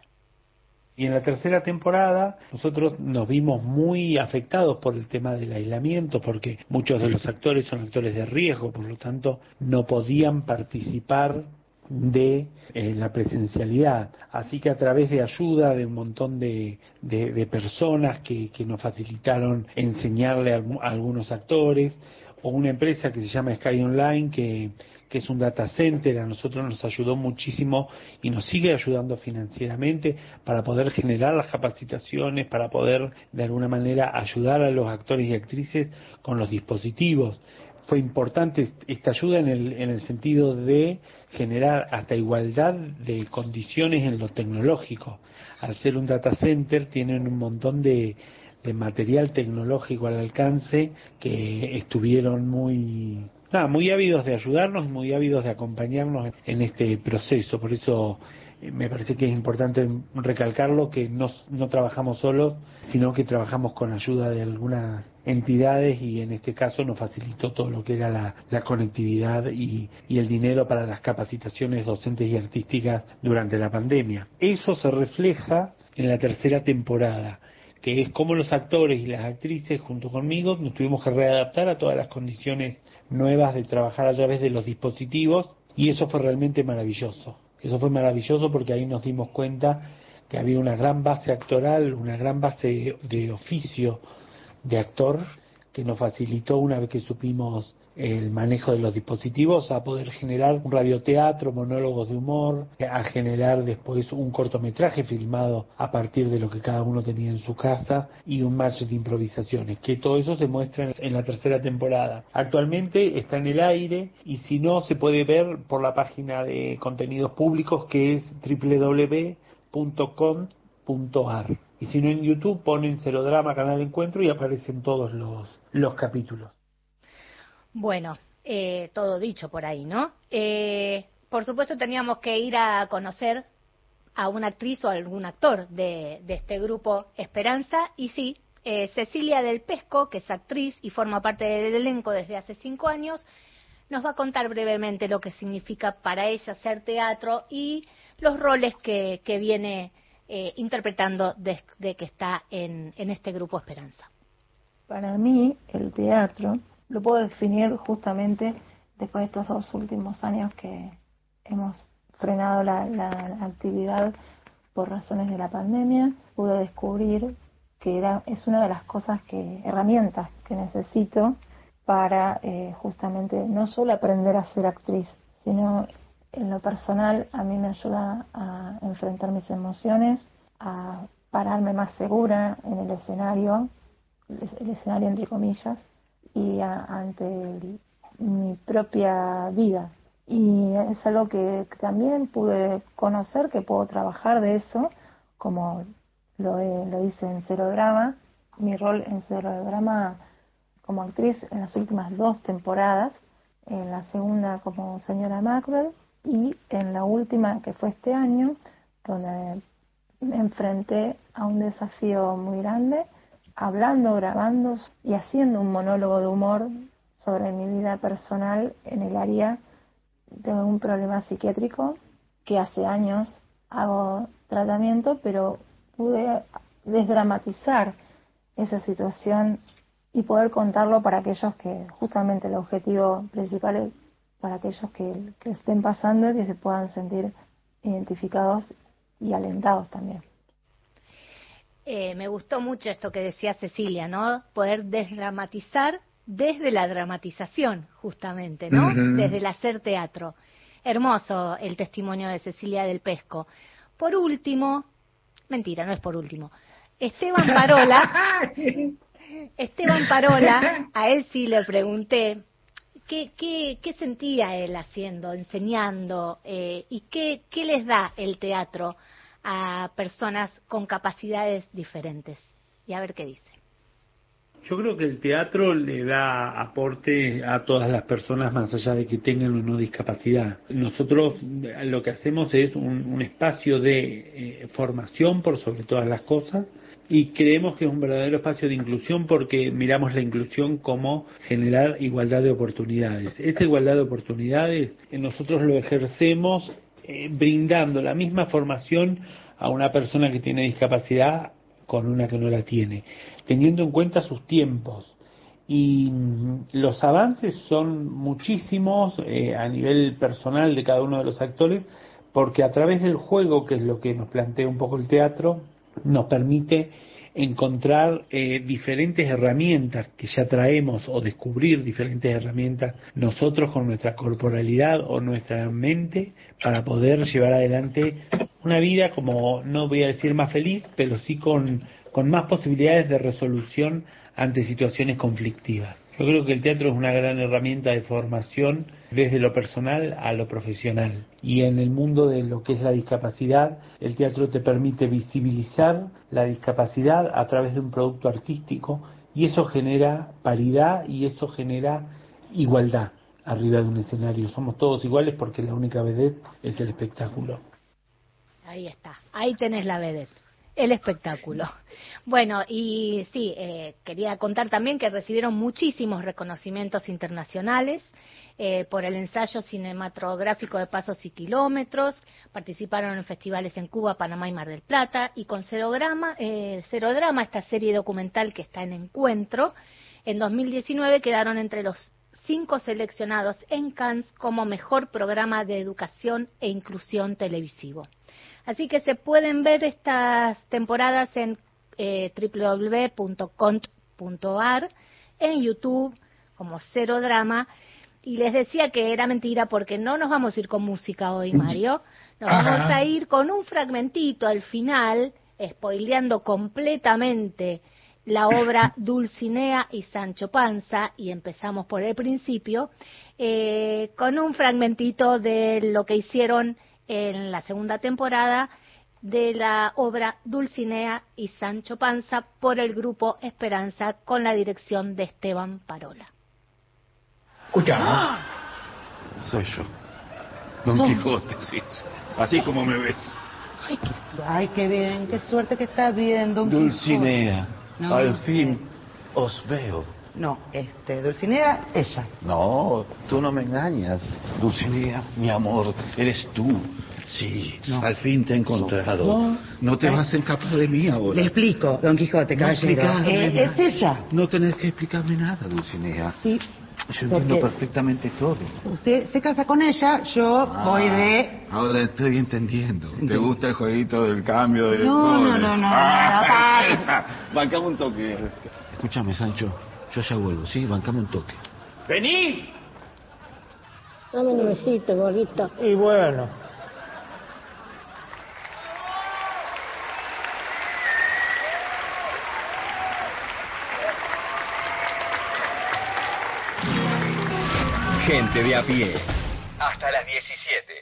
Y en la tercera temporada nosotros nos vimos muy afectados por el tema del aislamiento, porque muchos de los actores son actores de riesgo, por lo tanto no podían participar de eh, la presencialidad. Así que a través de ayuda de un montón de, de, de personas que, que nos facilitaron enseñarle a, a algunos actores, o una empresa que se llama Sky Online, que que es un data center, a nosotros nos ayudó muchísimo y nos sigue ayudando financieramente para poder generar las capacitaciones, para poder de alguna manera ayudar a los actores y actrices con los dispositivos. Fue importante esta ayuda en el, en el sentido de generar hasta igualdad de condiciones en lo tecnológico. Al ser un data center tienen un montón de, de material tecnológico al alcance que estuvieron muy... Nada, muy ávidos de ayudarnos, muy ávidos de acompañarnos en este proceso. Por eso eh, me parece que es importante recalcarlo, que no, no trabajamos solos, sino que trabajamos con ayuda de algunas entidades y en este caso nos facilitó todo lo que era la, la conectividad y, y el dinero para las capacitaciones docentes y artísticas durante la pandemia. Eso se refleja en la tercera temporada, que es cómo los actores y las actrices junto conmigo nos tuvimos que readaptar a todas las condiciones nuevas de trabajar a través de los dispositivos, y eso fue realmente maravilloso. Eso fue maravilloso porque ahí nos dimos cuenta que había una gran base actoral, una gran base de oficio de actor que nos facilitó, una vez que supimos el manejo de los dispositivos, a poder generar un radioteatro, monólogos de humor, a generar después un cortometraje filmado a partir de lo que cada uno tenía en su casa y un match de improvisaciones, que todo eso se muestra en la tercera temporada. Actualmente está en el aire, y si no, se puede ver por la página de contenidos públicos, que es doble u doble u doble u punto com punto a r, y si no, en YouTube ponen Cerodrama Canal Encuentro y aparecen todos los, los capítulos. Bueno, eh, todo dicho por ahí, ¿no? Eh, por supuesto teníamos que ir a conocer a una actriz o a algún actor de, de este grupo Esperanza, y sí, eh, Cecilia del Pesco, que es actriz y forma parte del elenco desde hace cinco años, nos va a contar brevemente lo que significa para ella hacer teatro y los roles que, que viene eh, interpretando desde que está en, en este grupo Esperanza. Para mí, el teatro lo puedo definir justamente después de estos dos últimos años que hemos frenado la, la actividad por razones de la pandemia. Pude descubrir que era, es una de las cosas que, herramientas que necesito para eh, justamente no solo aprender a ser actriz, sino en lo personal a mí me ayuda a enfrentar mis emociones, a pararme más segura en el escenario, el escenario entre comillas, y a, ante el, mi propia vida. Y es algo que también pude conocer, que puedo trabajar de eso, como lo, he, lo hice en Cerodrama. Mi rol en Cerodrama como actriz en las últimas dos temporadas, en la segunda como señora Macbeth, y en la última, que fue este año, donde me enfrenté a un desafío muy grande, hablando, grabando y haciendo un monólogo de humor sobre mi vida personal en el área de un problema psiquiátrico, que hace años hago tratamiento, pero pude desdramatizar esa situación y poder contarlo para aquellos que, justamente el objetivo principal es para aquellos que, que estén pasando y que se puedan sentir identificados y alentados también. Eh, me gustó mucho esto que decía Cecilia, ¿no? Poder desdramatizar desde la dramatización, justamente, ¿no? Uh-huh. Desde el hacer teatro. Hermoso el testimonio de Cecilia del Pesco. Por último, mentira, no es por último, Esteban Parola, Esteban Parola, a él sí le pregunté qué, qué, qué sentía él haciendo, enseñando, eh, y qué, qué les da el teatro a personas con capacidades diferentes. Y a ver qué dice. Yo creo que el teatro le da aporte a todas las personas, más allá de que tengan o no discapacidad. Nosotros lo que hacemos es un, un espacio de eh, formación por sobre todas las cosas, y creemos que es un verdadero espacio de inclusión porque miramos la inclusión como generar igualdad de oportunidades. Esa igualdad de oportunidades eh, nosotros lo ejercemos eh, brindando la misma formación a una persona que tiene discapacidad con una que no la tiene, teniendo en cuenta sus tiempos. Y los avances son muchísimos eh, a nivel personal de cada uno de los actores, porque a través del juego, que es lo que nos plantea un poco el teatro, nos permite encontrar eh, diferentes herramientas que ya traemos, o descubrir diferentes herramientas nosotros con nuestra corporalidad o nuestra mente, para poder llevar adelante una vida, como no voy a decir más feliz, pero sí con, con más posibilidades de resolución ante situaciones conflictivas. Yo creo que el teatro es una gran herramienta de formación desde lo personal a lo profesional. Y en el mundo de lo que es la discapacidad, el teatro te permite visibilizar la discapacidad a través de un producto artístico, y eso genera paridad y eso genera igualdad arriba de un escenario. Somos todos iguales porque la única vedette es el espectáculo. Ahí está, ahí tenés la vedette. el espectáculo. Bueno, y sí, eh, quería contar también que recibieron muchísimos reconocimientos internacionales eh, por el ensayo cinematográfico de Pasos y Kilómetros, participaron en festivales en Cuba, Panamá y Mar del Plata, y con Cerodrama, eh, Cerodrama, esta serie documental que está en Encuentro, en dos mil diecinueve quedaron entre los cinco seleccionados en Cannes como mejor programa de educación e inclusión televisivo. Así que se pueden ver estas temporadas en eh, doble u doble u doble u punto cont punto a r, en YouTube como Cerodrama. Y les decía que era mentira porque no nos vamos a ir con música hoy, Mario. Nos Ajá. vamos a ir con un fragmentito al final, spoileando completamente la obra Dulcinea y Sancho Panza, y empezamos por el principio, eh, con un fragmentito de lo que hicieron en la segunda temporada de la obra Dulcinea y Sancho Panza por el grupo Esperanza, con la dirección de Esteban Parola. Escuchamos. Soy yo, Don No. Quijote, sí, así como me ves. Ay, qué, su- ay, qué bien, qué suerte que está bien, don Dulcinea, Quijote. No, al no fin sé. os veo. No, este, Dulcinea, ella. No, tú no me engañas. Dulcinea, mi amor, eres tú. Sí, No. al fin te he encontrado. No. No te Eh. vas a escapar de mí ahora. Le explico, don Quijote, No caballero. explicarme Eh, nada. es ella. No tenés que explicarme nada, Dulcinea. Sí. Yo entiendo Porque perfectamente todo. usted se casa con ella, yo Ah, voy de... Ahora estoy entendiendo. ¿Te gusta el jueguito del cambio de No, no, roles? no, no, Ah, no, no. esa. Bancame un toque. Escúchame, Sancho. Yo ya vuelvo, ¿sí? Bancame un toque. ¡Vení! Dame un besito, gordito. Y bueno. Gente de a pie. Hasta las diecisiete.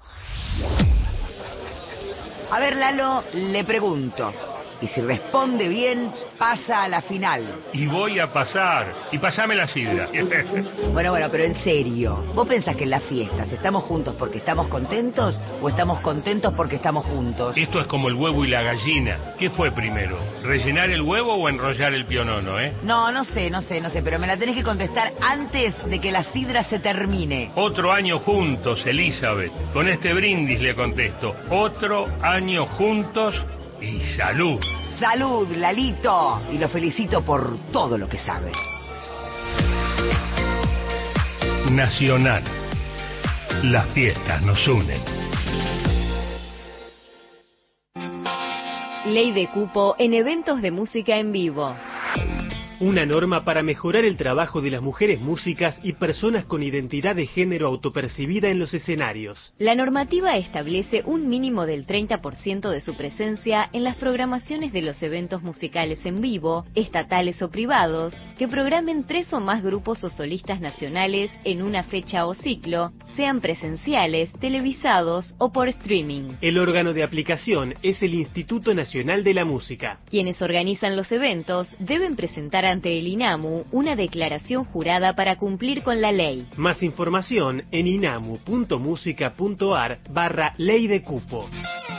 A ver, Lalo, le pregunto. Y si responde bien, pasa a la final. Y voy a pasar. Y pasame la sidra. Bueno, bueno, pero en serio. ¿Vos pensás que en las fiestas estamos juntos porque estamos contentos o estamos contentos porque estamos juntos? Esto es como el huevo y la gallina. ¿Qué fue primero? ¿Rellenar el huevo o enrollar el pionono, eh? No, no sé, no sé, no sé, pero me la tenés que contestar antes de que la sidra se termine. Otro año juntos, Elizabeth. Con este brindis le contesto. Otro año juntos y salud. Salud, Lalito. Y lo felicito por todo lo que sabe. Nacional. Las fiestas nos unen. Ley de cupo en eventos de música en vivo. Una norma para mejorar el trabajo de las mujeres músicas y personas con identidad de género autopercibida en los escenarios. La normativa establece un mínimo del treinta por ciento de su presencia en las programaciones de los eventos musicales en vivo, estatales o privados, que programen tres o más grupos o solistas nacionales en una fecha o ciclo, sean presenciales, televisados o por streaming. El órgano de aplicación es el Instituto Nacional de la Música. Quienes organizan los eventos deben presentar ante el INAMU una declaración jurada para cumplir con la ley. Más información en inamu.musica.ar barra ley de cupo.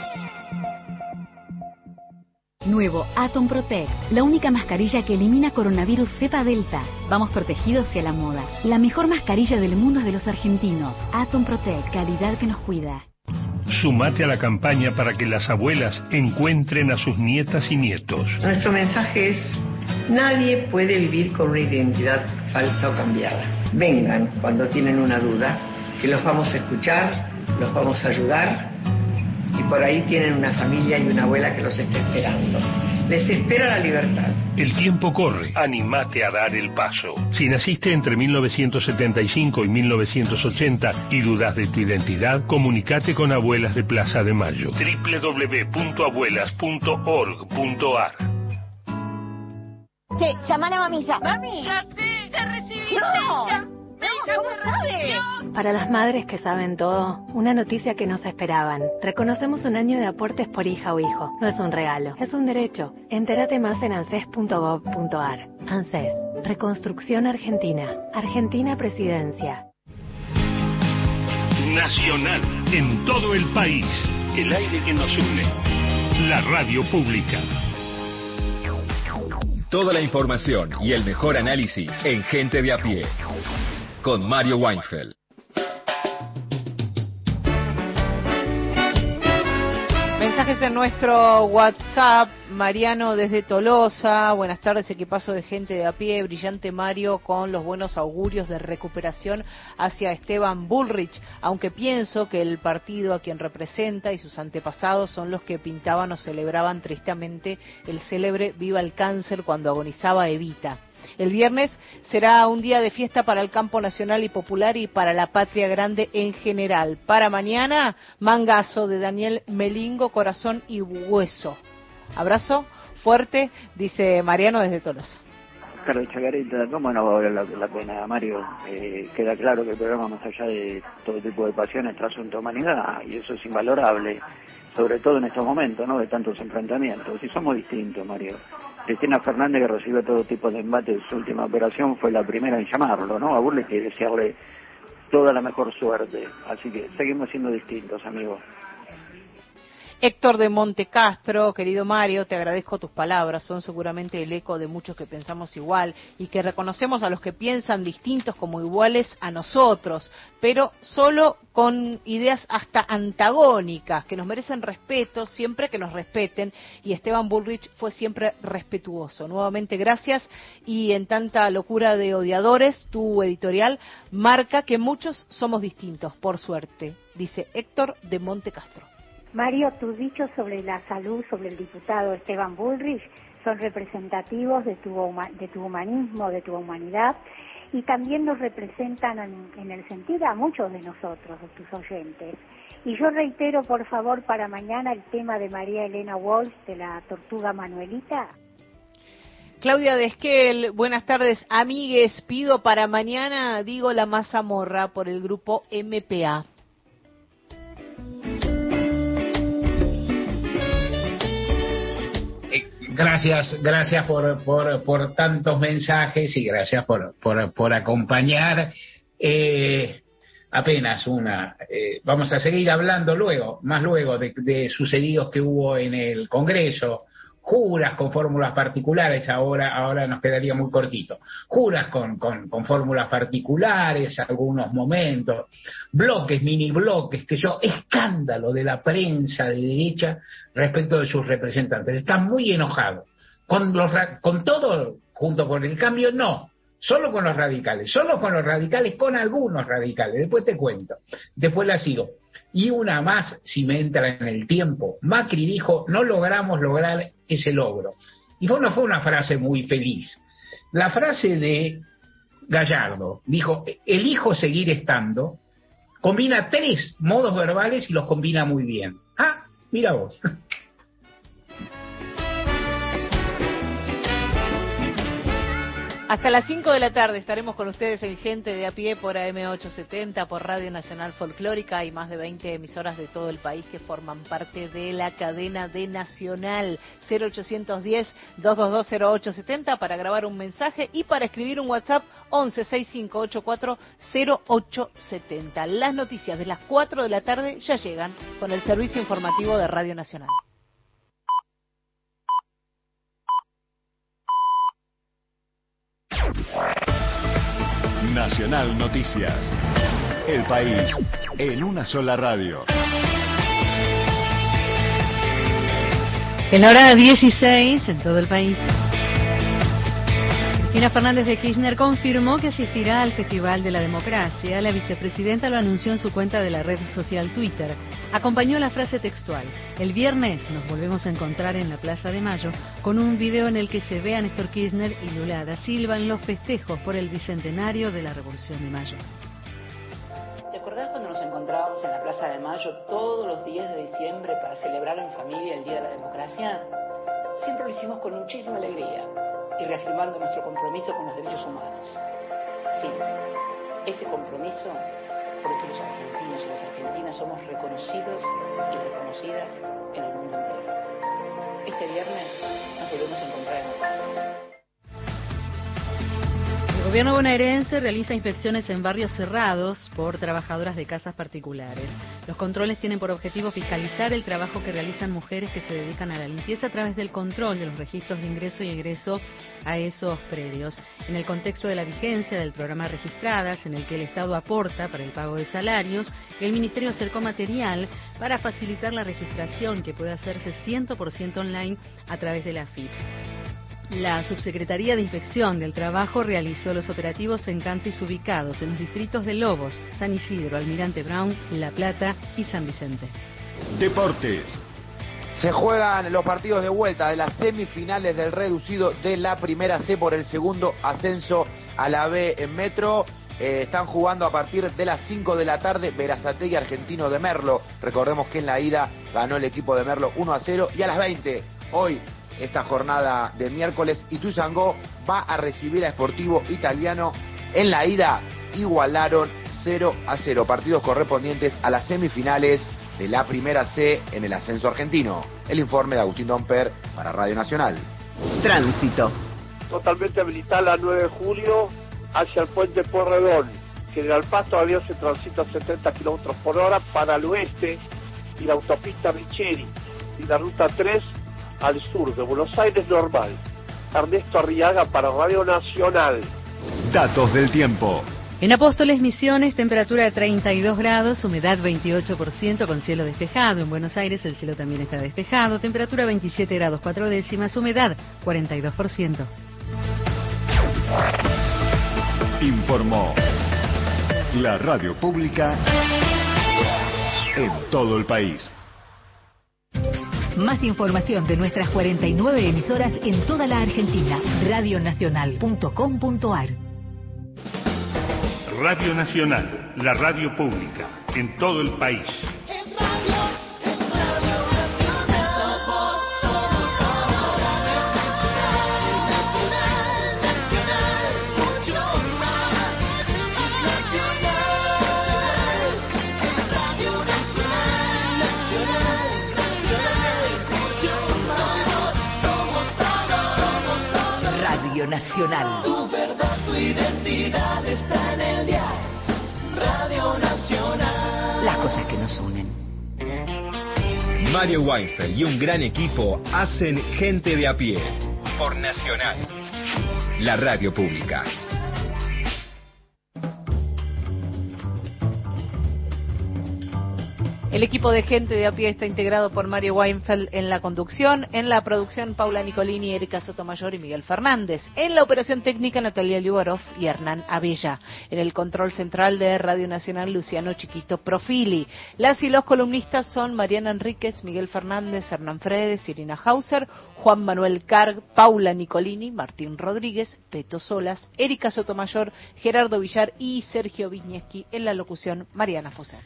Nuevo Atom Protect, la única mascarilla que elimina coronavirus cepa delta. Vamos protegidos hacia la moda. La mejor mascarilla del mundo es de los argentinos. Atom Protect, calidad que nos cuida. Sumate a la campaña para que las abuelas encuentren a sus nietas y nietos. Nuestro mensaje es: nadie puede vivir con una identidad falsa o cambiada. Vengan cuando tienen una duda, que los vamos a escuchar, los vamos a ayudar, y por ahí tienen una familia y una abuela que los está esperando. Les espera la libertad. El tiempo corre. Animate a dar el paso. Si naciste entre mil novecientos setenta y cinco y mil novecientos ochenta y dudas de tu identidad, comunicate con Abuelas de Plaza de Mayo. doble u doble u doble u punto abuelas punto org punto a r. Che, llaman a mamilla. Mami. Ya sé, ya recibí. No. Ya. No, ¿cómo sabes? Para las madres que saben todo, una noticia que no se esperaban. Reconocemos un año de aportes por hija o hijo. No es un regalo, es un derecho. Entérate más en anses punto gov punto a r. ANSES, Reconstrucción Argentina. Argentina Presidencia. Nacional, en todo el país. El aire que nos une. la radio pública. Toda la información y el mejor análisis en Gente de a Pie, con Mario Weinfeld. Mensajes en nuestro WhatsApp. Mariano desde Tolosa, buenas tardes, equipazo de Gente de a Pie, brillante Mario con los buenos augurios de recuperación hacia Esteban Bullrich, aunque pienso que el partido a quien representa y sus antepasados son los que pintaban o celebraban tristemente el célebre Viva el Cáncer cuando agonizaba Evita. El viernes será un día de fiesta para el campo nacional y popular y para la patria grande en general. Para mañana, Mangazo de Daniel Melingo, Corazón y Hueso. Abrazo fuerte, dice Mariano desde Tolosa. Carlos Chacarita, ¿cómo no va a valer la, la pena, Mario? Eh, queda claro que el programa, más allá de todo tipo de pasiones, trasunto humanidad, y eso es invalorable, sobre todo en estos momentos, ¿no?, de tantos enfrentamientos. Y somos distintos, Mario. Cristina Fernández, que recibió todo tipo de embate en su última operación, fue la primera en llamarlo, ¿no?, a Bullrich, y desearle toda la mejor suerte. Así que seguimos siendo distintos, amigos. Héctor de Montecastro, querido Mario, te agradezco tus palabras, son seguramente el eco de muchos que pensamos igual y que reconocemos a los que piensan distintos como iguales a nosotros, pero solo con ideas hasta antagónicas, que nos merecen respeto, siempre que nos respeten, y Esteban Bullrich fue siempre respetuoso. Nuevamente gracias, y en tanta locura de odiadores, tu editorial marca que muchos somos distintos, por suerte, dice Héctor de Montecastro. Mario, tus dichos sobre la salud, sobre el diputado Esteban Bullrich, son representativos de tu, de tu humanismo, de tu humanidad, y también nos representan en, en el sentido a muchos de nosotros, de tus oyentes. Y yo reitero, por favor, para mañana el tema de María Elena Walsh, de la Tortuga Manuelita. Claudia de Esquel, buenas tardes, amigues, pido para mañana, digo la mazamorra por el grupo M P A. Gracias, gracias por, por, por tantos mensajes y gracias por, por, por acompañar. Eh, apenas una. Eh, vamos a seguir hablando luego, más luego, de, de sucedidos que hubo en el Congreso. Juras con fórmulas particulares, ahora ahora nos quedaría muy cortito. Juras con, con, con fórmulas particulares, algunos momentos, bloques, mini bloques, que yo, escándalo de la prensa de derecha respecto de sus representantes. Están muy enojados. Con, los, con todo, junto con el cambio, no. Solo con los radicales, solo con los radicales, con algunos radicales. Después te cuento, después la sigo. Y una más, si me entra en el tiempo. Macri dijo, no logramos lograr ese logro. Y no fue una frase muy feliz. La frase de Gallardo, dijo, elijo seguir estando, combina tres modos verbales y los combina muy bien. Ah, mira vos. Hasta las cinco de la tarde estaremos con ustedes en Gente de a Pie por A M ochocientos setenta, por Radio Nacional Folclórica y más de veinte emisoras de todo el país que forman parte de la cadena de Nacional. Cero ochocientos diez, dos dos dos, cero ocho setenta para grabar un mensaje y para escribir un WhatsApp once, sesenta y cinco ochenta y cuatro, cero ocho setenta. Las noticias de las cuatro de la tarde ya llegan con el servicio informativo de Radio Nacional. Nacional Noticias. El país en una sola radio. En la hora dieciséis en todo el país. Cristina Fernández de Kirchner confirmó que asistirá al Festival de la Democracia. La vicepresidenta lo anunció en su cuenta de la red social Twitter. Acompañó la frase textual: el viernes nos volvemos a encontrar en la Plaza de Mayo, con un video en el que se ve a Néstor Kirchner y Lula da Silva en los festejos por el bicentenario de la Revolución de Mayo. ¿Te acordás cuando nos encontrábamos en la Plaza de Mayo todos los días de diciembre para celebrar en familia el Día de la Democracia? Siempre lo hicimos con muchísima alegría y reafirmando nuestro compromiso con los derechos humanos. Sí, ese compromiso, por eso los argentinos y las argentinas somos reconocidos y reconocidas en el mundo entero. Este viernes nos volvemos a encontrar en la plaza. El gobierno bonaerense realiza inspecciones en barrios cerrados por trabajadoras de casas particulares. Los controles tienen por objetivo fiscalizar el trabajo que realizan mujeres que se dedican a la limpieza a través del control de los registros de ingreso y egreso a esos predios. En el contexto de la vigencia del programa Registradas, en el que el Estado aporta para el pago de salarios, el Ministerio acercó material para facilitar la registración, que puede hacerse cien por ciento online a través de la F I P. La Subsecretaría de Inspección del Trabajo realizó los operativos en countries ubicados en los distritos de Lobos, San Isidro, Almirante Brown, La Plata y San Vicente. Deportes. Se juegan los partidos de vuelta de las semifinales del reducido de la primera C por el segundo ascenso a la B en Metro. Eh, están jugando a partir de las cinco de la tarde Berazategui Argentino de Merlo. Recordemos que en la ida ganó el equipo de Merlo uno a cero. Y a las veinte, hoy, esta jornada de miércoles, Ituzaingó va a recibir a Sportivo Italiano. En la ida igualaron cero a cero. Partidos correspondientes a las semifinales de la primera C en el ascenso argentino. El informe de Agustín Domper para Radio Nacional. Tránsito. Totalmente habilitada la nueve de julio hacia el puente Pueyrredón. General Paz todavía se transita a setenta kilómetros por hora para el oeste y la autopista Richeri y la ruta tres al sur de Buenos Aires normal. Ernesto Arriaga para Radio Nacional. Datos del tiempo. En Apóstoles Misiones, temperatura de treinta y dos grados, humedad veintiocho por ciento con cielo despejado. En Buenos Aires el cielo también está despejado, temperatura veintisiete grados cuatro décimas, humedad cuarenta y dos por ciento. Informó la radio pública en todo el país. Más información de nuestras cuarenta y nueve emisoras en toda la Argentina. radio nacional punto com punto ar. Radio Nacional, la radio pública, en todo el país. Radio Nacional. Tu verdad, tu identidad está en el dial. Radio Nacional. Las cosas que nos unen. Mario Weinfeld y un gran equipo hacen Gente de a pie por Nacional, la radio pública. El equipo de Gente de a pie está integrado por Mario Weinfeld en la conducción, en la producción Paula Nicolini, Erika Sotomayor y Miguel Fernández, en la operación técnica Natalia Liubarov y Hernán Abella, en el control central de Radio Nacional Luciano Chiquito Profili. Las y los columnistas son Mariana Enríquez, Miguel Fernández, Hernán Fredes, Irina Hauser, Juan Manuel Carg, Paula Nicolini, Martín Rodríguez, Peto Solas, Erika Sotomayor, Gerardo Villar y Sergio Viñeski, en la locución Mariana Fusén.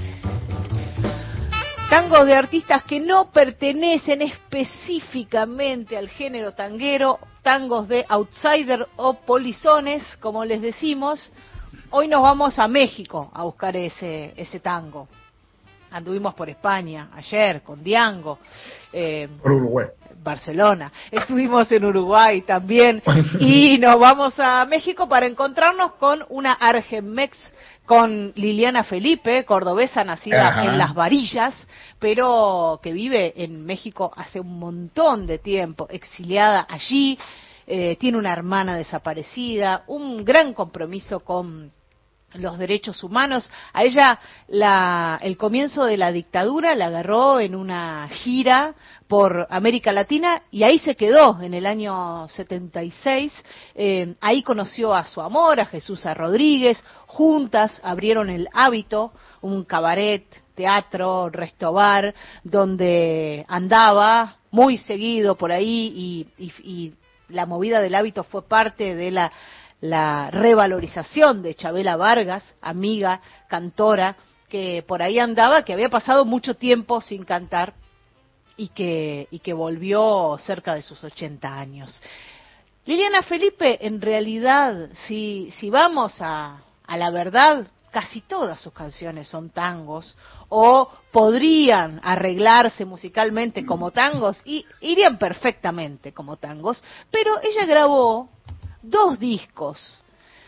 Tangos de artistas que no pertenecen específicamente al género tanguero, tangos de outsider o polizones, como les decimos. Hoy nos vamos a México a buscar ese ese tango. Anduvimos por España ayer con Diango. Eh, por Uruguay. Barcelona. Estuvimos en Uruguay también. Y nos vamos a México para encontrarnos con una Argenmex, con Liliana Felipe, cordobesa nacida Ajá. en Las Varillas, pero que vive en México hace un montón de tiempo, exiliada allí, eh, tiene una hermana desaparecida, un gran compromiso con los derechos humanos. A ella la, el comienzo de la dictadura la agarró en una gira por América Latina y ahí se quedó en el año setenta y seis. Eh, ahí conoció a su amor, a Jesús A. Rodríguez. Juntas abrieron El Hábito, un cabaret, teatro, restobar, donde andaba muy seguido por ahí y, y, y la movida del Hábito fue parte de la la revalorización de Chabela Vargas, amiga, cantora, que por ahí andaba, que había pasado mucho tiempo sin cantar y que, y que volvió cerca de sus ochenta años. Liliana Felipe, en realidad, si, si vamos a, a la verdad, casi todas sus canciones son tangos, o podrían arreglarse musicalmente como tangos, y irían perfectamente como tangos, pero ella grabó dos discos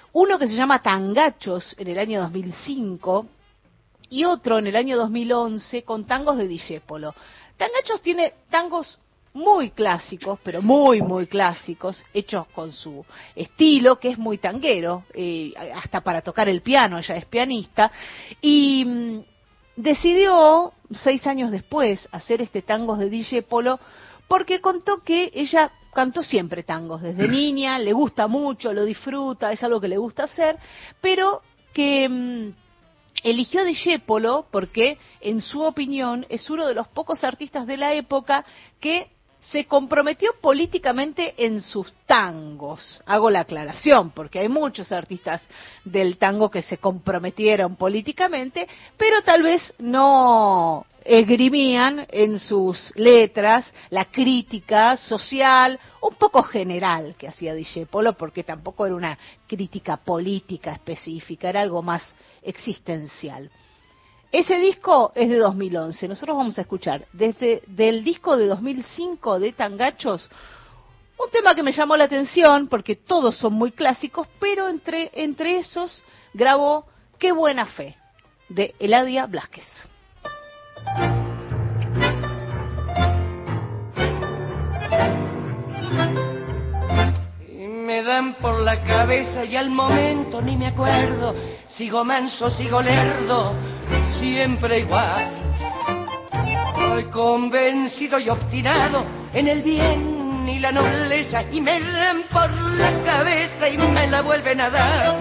Uno que se llama Tangachos en el año dos mil cinco y otro en el año dos mil once con tangos de Discépolo. Tangachos tiene tangos muy clásicos, pero muy, muy clásicos, hechos con su estilo, que es muy tanguero, eh, hasta para tocar el piano, ella es pianista, y mmm, decidió, seis años después, hacer este tangos de Discépolo, porque contó que ella cantó siempre tangos desde niña, le gusta mucho, lo disfruta, es algo que le gusta hacer, pero que mmm, eligió Discépolo porque, en su opinión, es uno de los pocos artistas de la época que se comprometió políticamente en sus tangos. Hago la aclaración, porque hay muchos artistas del tango que se comprometieron políticamente, pero tal vez no esgrimían en sus letras la crítica social, un poco general, que hacía Discépolo, porque tampoco era una crítica política específica, era algo más existencial. Ese disco es de dos mil once. Nosotros vamos a escuchar desde del disco de dos mil cinco de Tangachos un tema que me llamó la atención porque todos son muy clásicos, pero entre entre esos grabó Qué buena fe de Eladia Blasquez. Me dan por la cabeza y al momento ni me acuerdo. Sigo manso, sigo lerdo, siempre igual. Estoy convencido y obstinado en el bien y la nobleza, y me dan por la cabeza y me la vuelven a dar.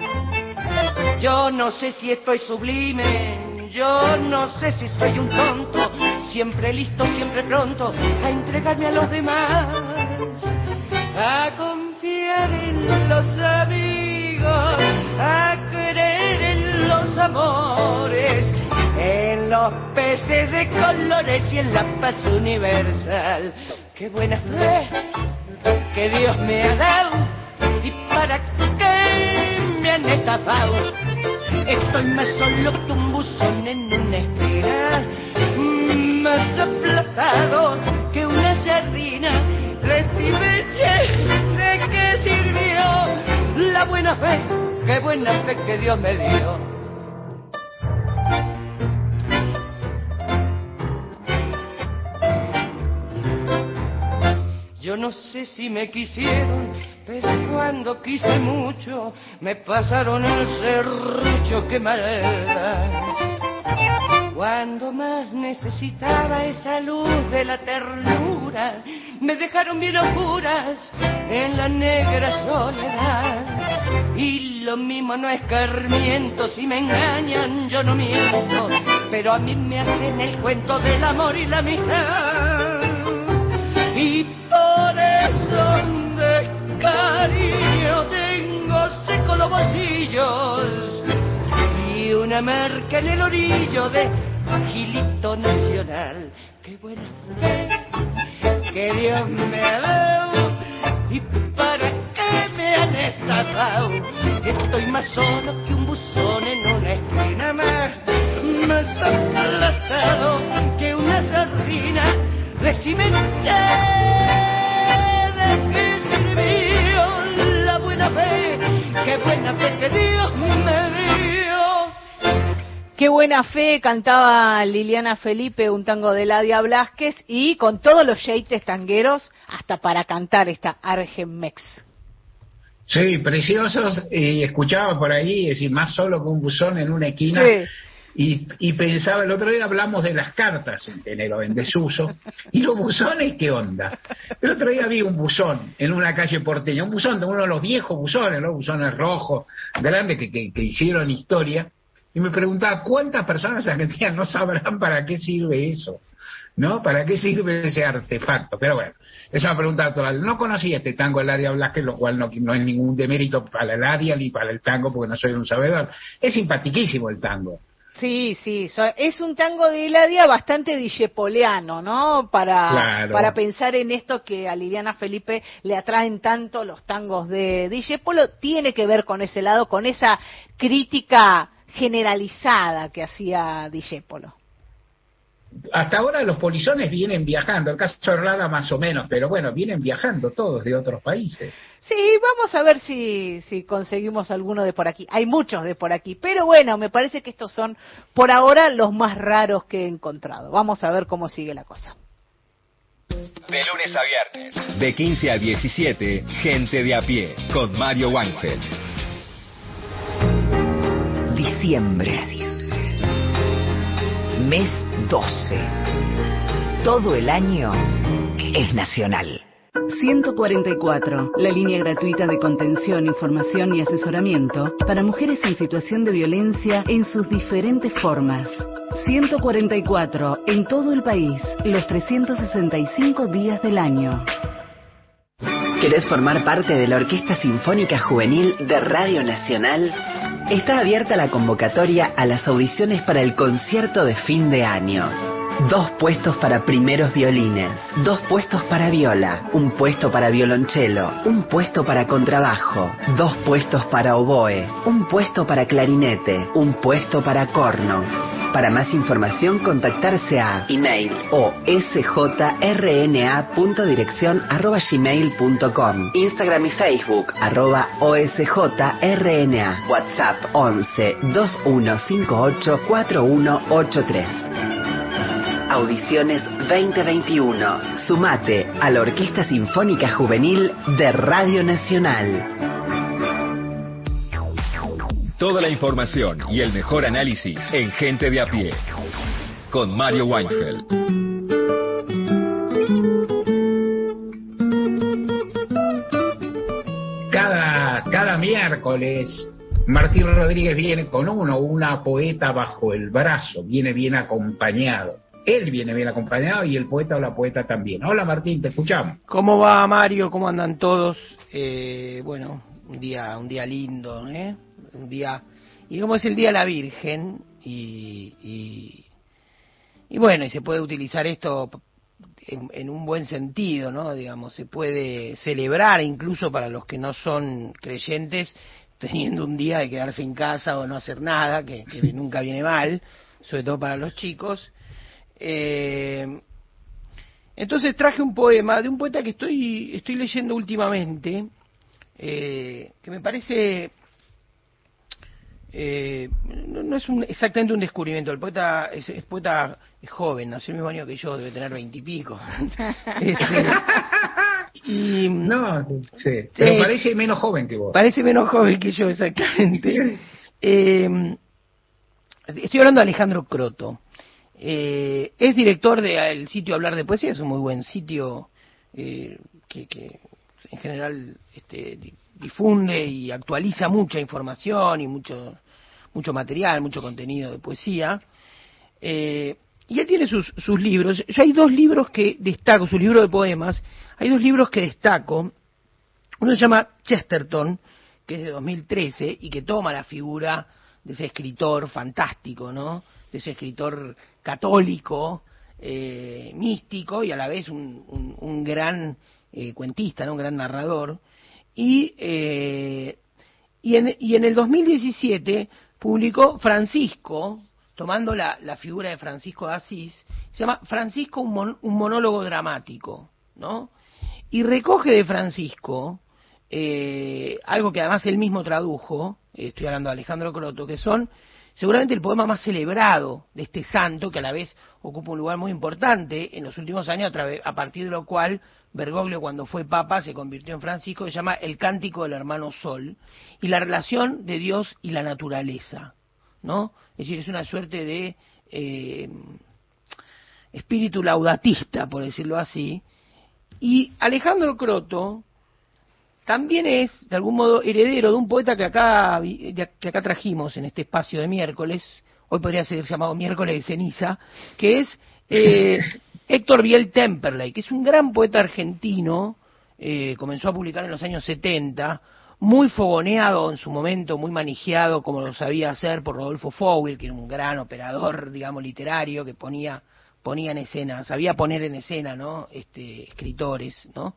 Yo no sé si estoy sublime, yo no sé si soy un tonto, siempre listo, siempre pronto a entregarme a los demás, a confiar en los amigos, a creer en los amores, en los peces de colores y en la paz universal. Qué buena fe que Dios me ha dado, y para qué me han estafado. Estoy más solo que un buzón en una esquina, más aplastado que una sardina. Recibe, che, ¿de qué sirvió la buena fe? Qué buena fe que Dios me dio. Yo no sé si me quisieron, pero cuando quise mucho me pasaron el serrucho, qué maldad. Cuando más necesitaba esa luz de la ternura, me dejaron bien oscuras en la negra soledad. Y lo mismo no escarmiento, si me engañan yo no miento, pero a mí me hacen el cuento del amor y la amistad. Y por eso de cariño tengo seco los bolsillos y una marca en el orillo de Gilito Nacional. Qué buena fe que Dios me ha dado, y para qué me han estafado. Estoy más solo que un buzón en una esquina, más, más aplastado que una sardina. Decime, ¿de qué sirvió la buena fe? Qué buena fe que Dios me dio. Qué buena fe, cantaba Liliana Felipe, un tango de Eladia Blasquez, y con todos los yeites tangueros, hasta para cantar esta Argenmex. Sí, preciosos, y escuchaba por ahí, es decir, más solo que un buzón en una esquina. Sí. Y, y pensaba, el otro día hablamos de las cartas en enero, en desuso, y los buzones, ¿qué onda? El otro día vi un buzón en una calle porteña, un buzón de uno de los viejos buzones, los buzones rojos, grandes, que, que, que hicieron historia, y me preguntaba, ¿cuántas personas argentinas no sabrán para qué sirve eso? ¿No? ¿Para qué sirve ese artefacto? Pero bueno, es una pregunta natural. No conocía este tango de Eladia Blasquez, lo cual no, no es ningún demérito para Eladia ni para el tango, porque no soy un sabedor. Es simpaticísimo el tango. Sí, sí, es un tango de Eladia bastante discepoliano, ¿no? Para, claro. Para pensar en esto que a Liliana Felipe le atraen tanto los tangos de Discépolo, tiene que ver con ese lado, con esa crítica generalizada que hacía Discépolo. hasta ahora los polizones vienen viajando, el caso de Orlada más o menos, pero bueno, vienen viajando todos de otros países. Sí, vamos a ver si, si conseguimos alguno de por aquí. Hay muchos de por aquí, pero bueno, me parece que estos son por ahora los más raros que he encontrado. Vamos a ver cómo sigue la cosa. De lunes a viernes, de quince a diecisiete, Gente de a Pie, con Mario Weinfeld. Diciembre. Mes doce. Todo el año es nacional. ciento cuarenta y cuatro, la línea gratuita de contención, información y asesoramiento para mujeres en situación de violencia en sus diferentes formas. ciento cuarenta y cuatro, en todo el país, los trescientos sesenta y cinco días del año. ¿Querés formar parte de la Orquesta Sinfónica Juvenil de Radio Nacional? Está abierta la convocatoria a las audiciones para el concierto de fin de año. Dos puestos para primeros violines, dos puestos para viola, un puesto para violonchelo, un puesto para contrabajo, dos puestos para oboe, un puesto para clarinete, un puesto para corno. Para más información, contactarse a email o sjrna.dirección arroba gmail punto com, Instagram y Facebook arroba osjrna, WhatsApp once, veintiuno cincuenta y ocho, cuarenta y uno ochenta y tres. Audiciones veinte veintiuno. Sumate a la Orquesta Sinfónica Juvenil de Radio Nacional. Toda la información y el mejor análisis en Gente de a Pie, con Mario Weinfeld. Cada, cada miércoles Martín Rodríguez viene con uno, una poeta bajo el brazo, viene bien acompañado. Él viene bien acompañado y el poeta o la poeta también. Hola Martín, te escuchamos. ¿Cómo va Mario? ¿Cómo andan todos? Eh, bueno, un día, un día lindo, ¿eh? Un día, y como es el Día de la Virgen, y, y, y bueno, y se puede utilizar esto en, en un buen sentido, ¿no? Digamos, se puede celebrar incluso para los que no son creyentes, teniendo un día de quedarse en casa o no hacer nada, que, que nunca viene mal, sobre todo para los chicos. Eh, entonces traje un poema de un poeta que estoy estoy leyendo últimamente, eh, que me parece eh, no, no es un, exactamente un descubrimiento. El poeta es, es poeta es joven, nació el mismo año que yo, debe tener veintipico. este, y no, sí, pero eh, parece menos joven que vos. Parece menos joven que yo, exactamente. eh, estoy hablando de Alejandro Croto. Eh, es director del sitio Hablar de Poesía, es un muy buen sitio eh, que, que en general este, difunde y actualiza mucha información y mucho mucho material, mucho contenido de poesía. Eh, y él tiene sus, sus libros. Yo hay dos libros que destaco, su libro de poemas, hay dos libros que destaco. Uno se llama Chesterton, que es de dos mil trece y que toma la figura de ese escritor fantástico, ¿no? De ese escritor católico, eh, místico y a la vez un, un, un gran eh, cuentista, ¿no? Un gran narrador. Y, eh, y, en, y en el dos mil diecisiete publicó Francisco, tomando la, la figura de Francisco de Asís, se llama Francisco, un, mon, un monólogo dramático, ¿no? Y recoge de Francisco eh, algo que además él mismo tradujo, eh, estoy hablando de Alejandro Croto, que son seguramente el poema más celebrado de este santo, que a la vez ocupa un lugar muy importante en los últimos años, a, través, a partir de lo cual Bergoglio, cuando fue papa, se convirtió en Francisco, se llama El Cántico del Hermano Sol, y la relación de Dios y la naturaleza, ¿no? Es decir, es una suerte de eh, espíritu laudatista, por decirlo así, y Alejandro Croto también es, de algún modo, heredero de un poeta que acá, que acá trajimos en este espacio de miércoles, hoy podría ser llamado miércoles de ceniza, que es eh, Héctor Biel Temperley, que es un gran poeta argentino, eh, comenzó a publicar en los años setenta, muy fogoneado en su momento, muy manejado como lo sabía hacer por Rodolfo Fowler, que era un gran operador, digamos, literario, que ponía, ponía en escena, sabía poner en escena, ¿no? Este, escritores, ¿no?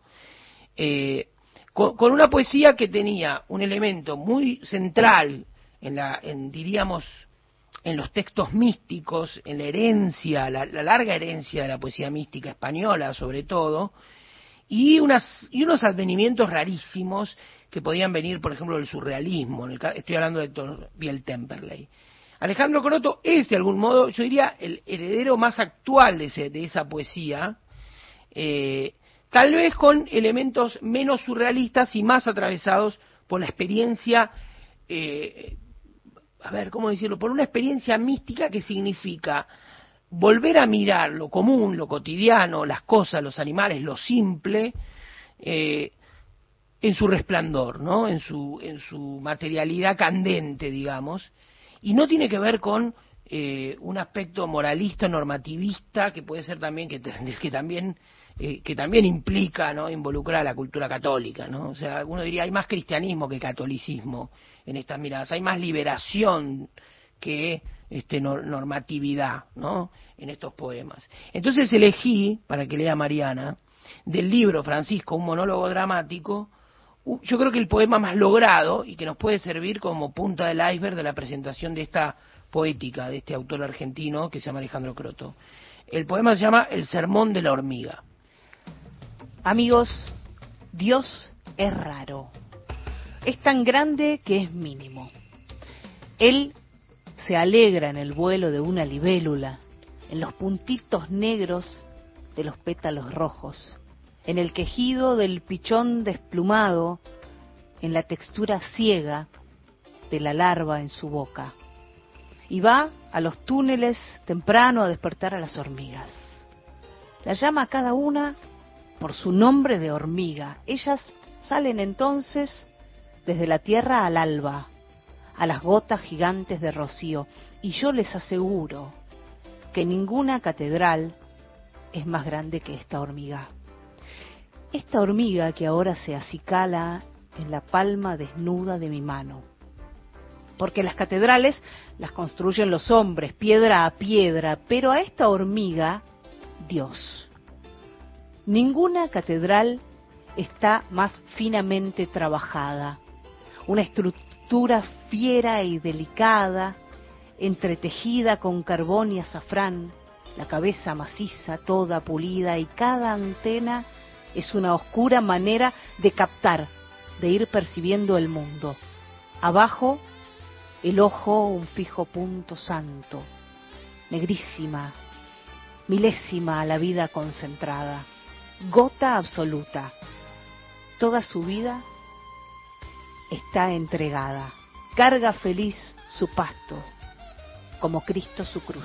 Eh, Con, con una poesía que tenía un elemento muy central en la, en, diríamos, en los textos místicos, en la herencia, la, la larga herencia de la poesía mística española sobre todo, y, unas, y unos advenimientos rarísimos que podían venir, por ejemplo, del surrealismo. En el, estoy hablando de Héctor Biel Temperley. Alejandro Croto es, de algún modo, yo diría, el heredero más actual de, ese, de esa poesía, eh, tal vez con elementos menos surrealistas y más atravesados por la experiencia, eh, a ver, ¿cómo decirlo?, por una experiencia mística que significa volver a mirar lo común, lo cotidiano, las cosas, los animales, lo simple, eh, en su resplandor, ¿no?, en su, en su materialidad candente, digamos, y no tiene que ver con eh, un aspecto moralista, normativista, que puede ser también, que, que también eh, que también implica, ¿no?, involucrar a la cultura católica, ¿no? O sea, uno diría, hay más cristianismo que catolicismo en estas miradas, hay más liberación que este, no, normatividad, ¿no?, en estos poemas. Entonces elegí, para que lea Mariana, del libro Francisco, un monólogo dramático, yo creo que el poema más logrado y que nos puede servir como punta del iceberg de la presentación de esta poética de este autor argentino que se llama Alejandro Croto. El poema se llama El sermón de la hormiga. Amigos, Dios es raro. Es tan grande que es mínimo. Él se alegra en el vuelo de una libélula, en los puntitos negros de los pétalos rojos, en el quejido del pichón desplumado, en la textura ciega de la larva en su boca. Y va a los túneles temprano a despertar a las hormigas. La llama a cada una por su nombre de hormiga. Ellas salen entonces desde la tierra al alba, a las gotas gigantes de rocío, y yo les aseguro que ninguna catedral es más grande que esta hormiga. Esta hormiga que ahora se acicala en la palma desnuda de mi mano. Porque las catedrales las construyen los hombres, piedra a piedra, pero a esta hormiga, Dios. Ninguna catedral está más finamente trabajada. Una estructura fiera y delicada, entretejida con carbón y azafrán, la cabeza maciza, toda pulida, y cada antena es una oscura manera de captar, de ir percibiendo el mundo. Abajo, el ojo, un fijo punto santo, negrísima, milésima a la vida concentrada, gota absoluta. Toda su vida está entregada, carga feliz su pasto, como Cristo su cruz.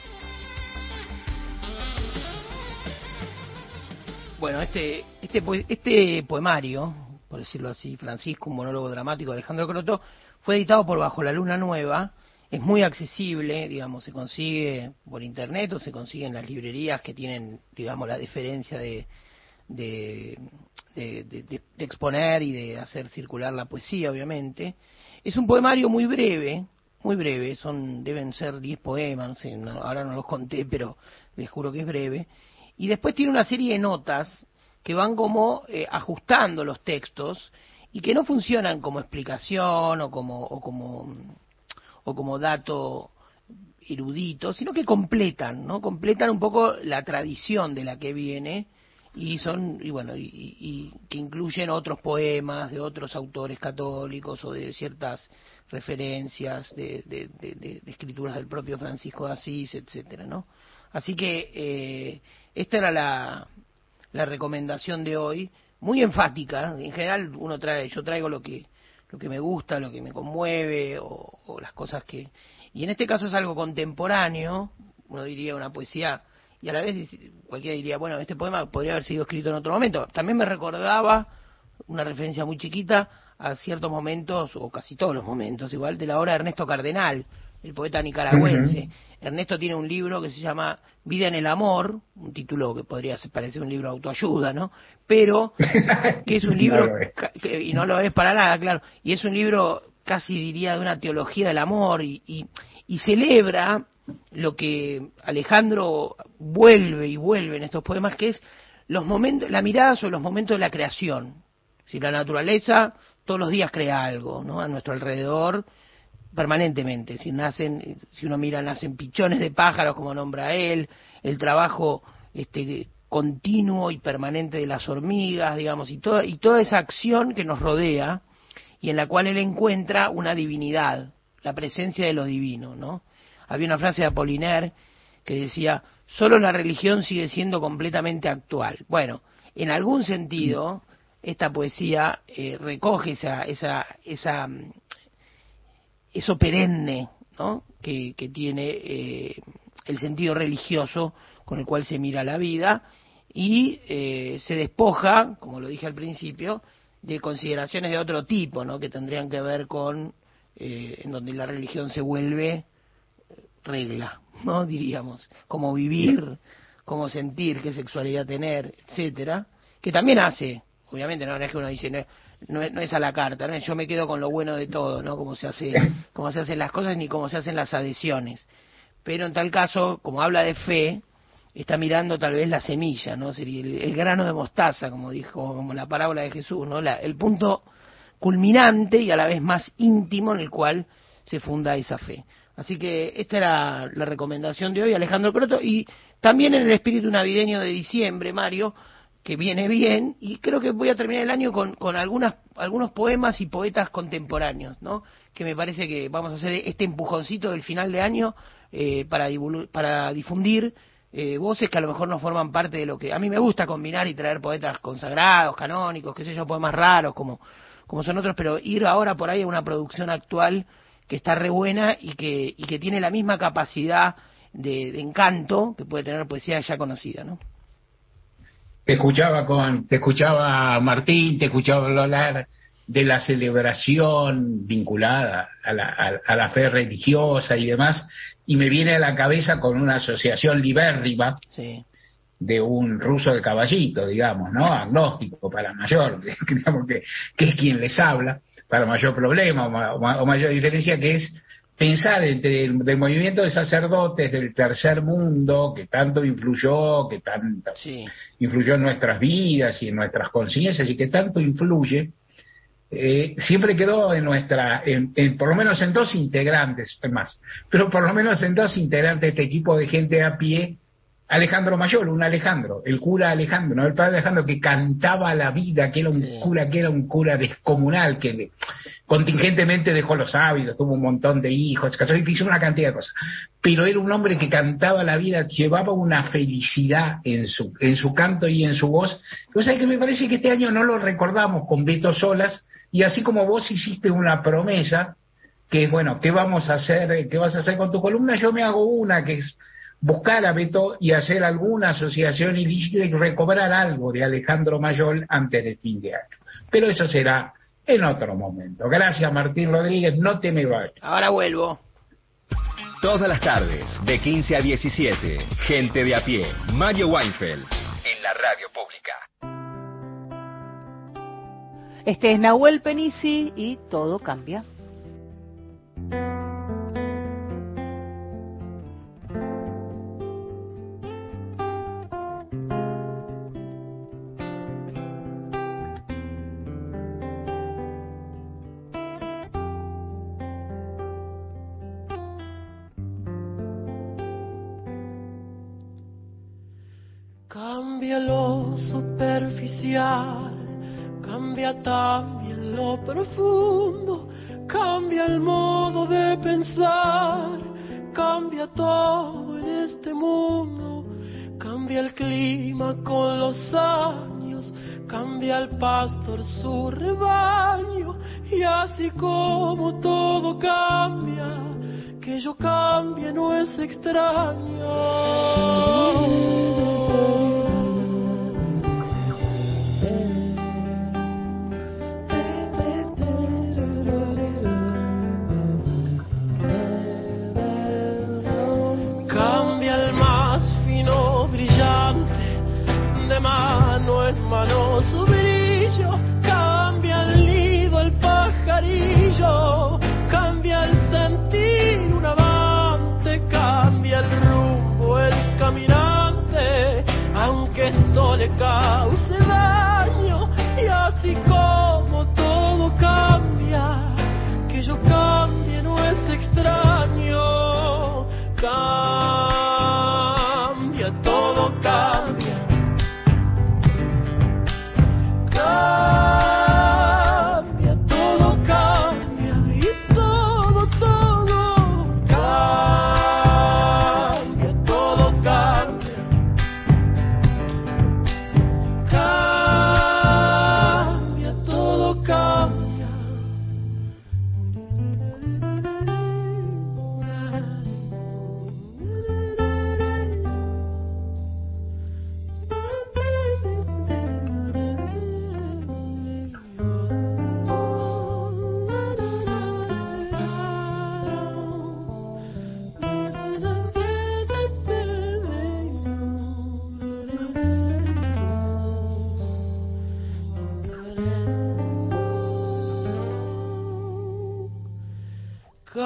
Bueno, este, este, este poemario, por decirlo así, Francisco, un monólogo dramático de Alejandro Croto, fue editado por Bajo la Luna Nueva, es muy accesible, digamos, se consigue por internet o se consigue en las librerías que tienen, digamos, la deferencia de, de, de, de, de, de exponer y de hacer circular la poesía, obviamente. Es un poemario muy breve, muy breve, son deben ser diez poemas, no sé, no, ahora no los conté, pero les juro que es breve. Y después tiene una serie de notas que van como eh, ajustando los textos y que no funcionan como explicación o como o como o como dato erudito, sino que completan, ¿no? Completan un poco la tradición de la que viene y son y bueno y, y que incluyen otros poemas de otros autores católicos o de ciertas referencias de, de, de, de, de escrituras del propio Francisco de Asís, etcétera, ¿no? Así que eh, esta era la, la recomendación de hoy, muy enfática. En general uno trae, yo traigo lo que lo que me gusta, lo que me conmueve o, o las cosas que, y en este caso es algo contemporáneo, uno diría una poesía y a la vez cualquiera diría, bueno, este poema podría haber sido escrito en otro momento. También me recordaba una referencia muy chiquita a ciertos momentos o casi todos los momentos, igual de la obra de Ernesto Cardenal, el poeta nicaragüense. Uh-huh. Ernesto tiene un libro que se llama Vida en el Amor, un título que podría parecer un libro de autoayuda, ¿no? Pero que es un libro, no que, y no lo es para nada, claro, y es un libro casi diría de una teología del amor y, y, y celebra lo que Alejandro vuelve y vuelve en estos poemas, que es los momentos, la mirada sobre los momentos de la creación. Si la naturaleza todos los días crea algo, ¿no?, a nuestro alrededor, permanentemente. Si nacen, si uno mira, nacen pichones de pájaros, como nombra él, el trabajo este continuo y permanente de las hormigas, digamos, y toda, y toda esa acción que nos rodea y en la cual él encuentra una divinidad, la presencia de lo divino, ¿no? Había una frase de Apollinaire que decía, solo la religión sigue siendo completamente actual. Bueno, en algún sentido, esta poesía eh, recoge esa, esa, esa, eso perenne, ¿no? que, que tiene eh, el sentido religioso con el cual se mira la vida y eh, se despoja, como lo dije al principio, de consideraciones de otro tipo, ¿no? Que tendrían que ver con eh, en donde la religión se vuelve regla, ¿no? Diríamos, cómo vivir, cómo sentir, qué sexualidad tener, etcétera, que también hace, obviamente, no, no es que uno dice, no, no, es, no es a la carta, ¿no? Yo me quedo con lo bueno de todo, ¿no? Cómo se hace, cómo se hacen las cosas ni cómo se hacen las adhesiones. Pero en tal caso, como habla de fe, está mirando tal vez la semilla, ¿no? Sería el, el grano de mostaza, como dijo, como la parábola de Jesús, ¿no? La, el punto culminante y a la vez más íntimo en el cual se funda esa fe. Así que esta era la recomendación de hoy, Alejandro Croto, y también en el espíritu navideño de diciembre, Mario, que viene bien, y creo que voy a terminar el año con, con algunas, algunos poemas y poetas contemporáneos, ¿no? Que me parece que vamos a hacer este empujoncito del final de año eh, para, divul- para difundir eh, voces que a lo mejor no forman parte de lo que... A mí me gusta combinar y traer poetas consagrados, canónicos, qué sé yo, poemas raros, como, como son otros, pero ir ahora por ahí a una producción actual que está re buena y que, y que tiene la misma capacidad de, de encanto que puede tener poesía ya conocida, ¿no? Te escuchaba con, te escuchaba Martín, te escuchaba hablar de la celebración vinculada a la, a, a la fe religiosa y demás, y me viene a la cabeza con una asociación libérrima sí. de un ruso de caballito, digamos, ¿no? Agnóstico para mayor, digamos que, que es quien les habla, para mayor problema o, ma, o mayor diferencia, que es pensar entre el del movimiento de sacerdotes del tercer mundo que tanto influyó, que tanto sí. influyó en nuestras vidas y en nuestras conciencias y que tanto influye, eh, siempre quedó en nuestra, en, en, por lo menos en dos integrantes, más, pero por lo menos en dos integrantes de este equipo de gente a pie, Alejandro Mayol, un Alejandro, el cura Alejandro, ¿no? El padre Alejandro que cantaba la vida, que era un sí. cura, que era un cura descomunal, que de, contingentemente dejó los hábitos, tuvo un montón de hijos, casó y hizo una cantidad de cosas. Pero era un hombre que cantaba la vida, llevaba una felicidad en su, en su canto y en su voz. O sea que me parece que este año no lo recordamos con Beto Solas, y así como vos hiciste una promesa, que es bueno, ¿qué vamos a hacer? ¿Qué vas a hacer con tu columna? Yo me hago una que es buscar a Beto y hacer alguna asociación ilícita y recobrar algo de Alejandro Mayol antes del fin de año. Pero eso será en otro momento. Gracias, Martín Rodríguez, no te me vayas. Ahora vuelvo. Todas las tardes, de quince a diecisiete, Gente de a pie, Mario Weinfeld, en la radio pública. Este es Nahuel Penisi y todo cambia. Cambia lo superficial, cambia también lo profundo, cambia el modo de pensar, cambia todo en este mundo, cambia el clima con los años, cambia el pastor su rebaño, y así como todo cambia, que yo cambie no es extraño. De mano en mano su brillo, cambia el nido el pajarillo, cambia el sentir un avante, cambia el rumbo el caminante, aunque esto le cause daño, y así como todo cambia, que yo cambie no es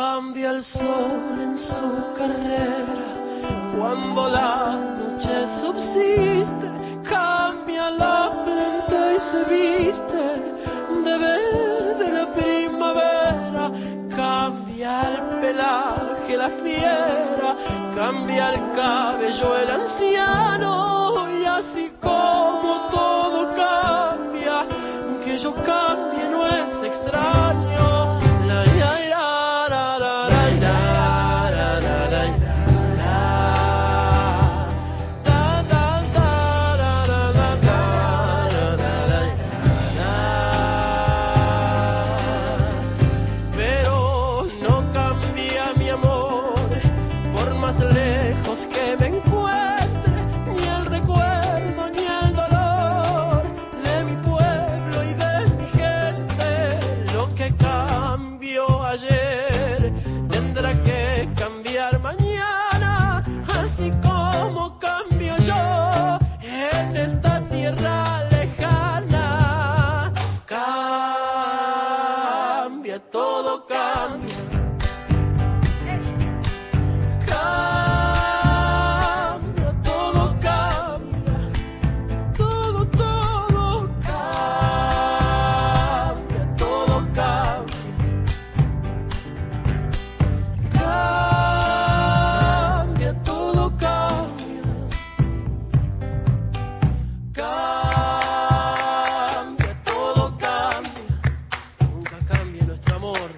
Cambia el sol en su carrera cuando la noche subsiste, cambia la planta y se viste de verde la primavera, cambia el pelaje la fiera, cambia el cabello el anciano, y así como todo cambia, que yo cambie no es extraño. La, la, la, la, la, la, la, la, la, la, pero no cambia mi amor, por más lejos que me encuentre, ni el recuerdo ni el dolor de mi pueblo y de mi gente. Lo que cambió ayer tendrá que cambiar mañana, así como cambio yo en esta tierra lejana. Cambia, todo cambia. Cambia, todo cambia. Todo, todo cambia. Todo cambia. Cambia, todo cambia. Cambia, todo cambia. Nunca cambia nuestro amor.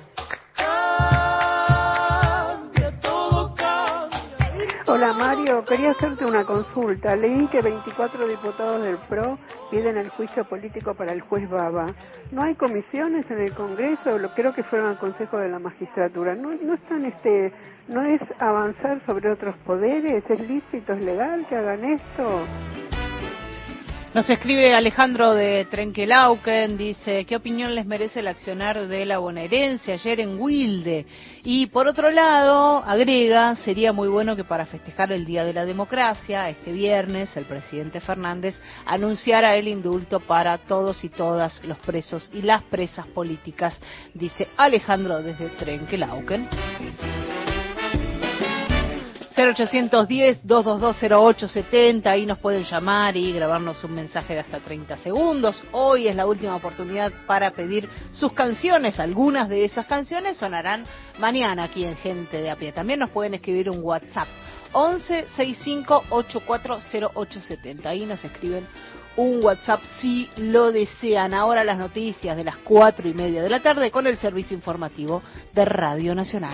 Cambia, todo cambia. Hola Mario, quería hacerte una consulta. Leí que veinticuatro diputados del P R O piden el juicio político para el juez Baba. ¿No hay comisiones en el Congreso? Lo creo que fueron al Consejo de la Magistratura. ¿No, no están este, no es avanzar sobre otros poderes? ¿Es lícito, es legal que hagan esto? Nos escribe Alejandro de Trenquelauquen, dice, ¿qué opinión les merece el accionar de la bonaerense ayer en Wilde? Y por otro lado, agrega, sería muy bueno que para festejar el Día de la Democracia, este viernes, el presidente Fernández anunciara el indulto para todos y todas los presos y las presas políticas, dice Alejandro desde Trenquelauquen. cero ochocientos diez, doscientos veintidós, cero ocho setenta, ahí nos pueden llamar y grabarnos un mensaje de hasta treinta segundos. Hoy es la última oportunidad para pedir sus canciones. Algunas de esas canciones sonarán mañana aquí en Gente de a Pie. También nos pueden escribir un WhatsApp, once sesenta y cinco ochenta y cuatro cero ocho setenta. Ahí nos escriben un WhatsApp si lo desean. Ahora las noticias de las cuatro y media de la tarde con el servicio informativo de Radio Nacional.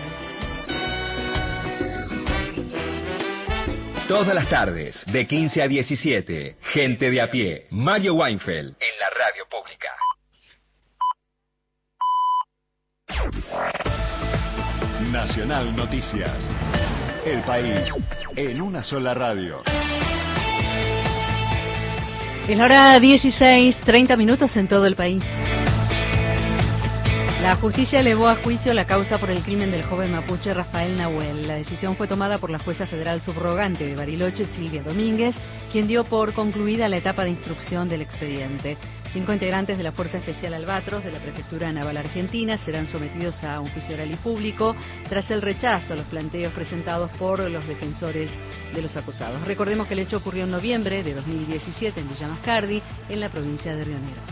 Todas las tardes, de quince a diecisiete, Gente de a Pie, Mario Weinfeld, en la radio pública. Nacional Noticias. El país en una sola radio. Es la hora dieciséis, treinta minutos en todo el país. La justicia elevó a juicio la causa por el crimen del joven mapuche Rafael Nahuel. La decisión fue tomada por la jueza federal subrogante de Bariloche, Silvia Domínguez, quien dio por concluida la etapa de instrucción del expediente. Cinco integrantes de la Fuerza Especial Albatros de la Prefectura Naval Argentina serán sometidos a un juicio oral y público tras el rechazo a los planteos presentados por los defensores de los acusados. Recordemos que el hecho ocurrió en noviembre de dos mil diecisiete en Villa Mascardi, en la provincia de Río Negro.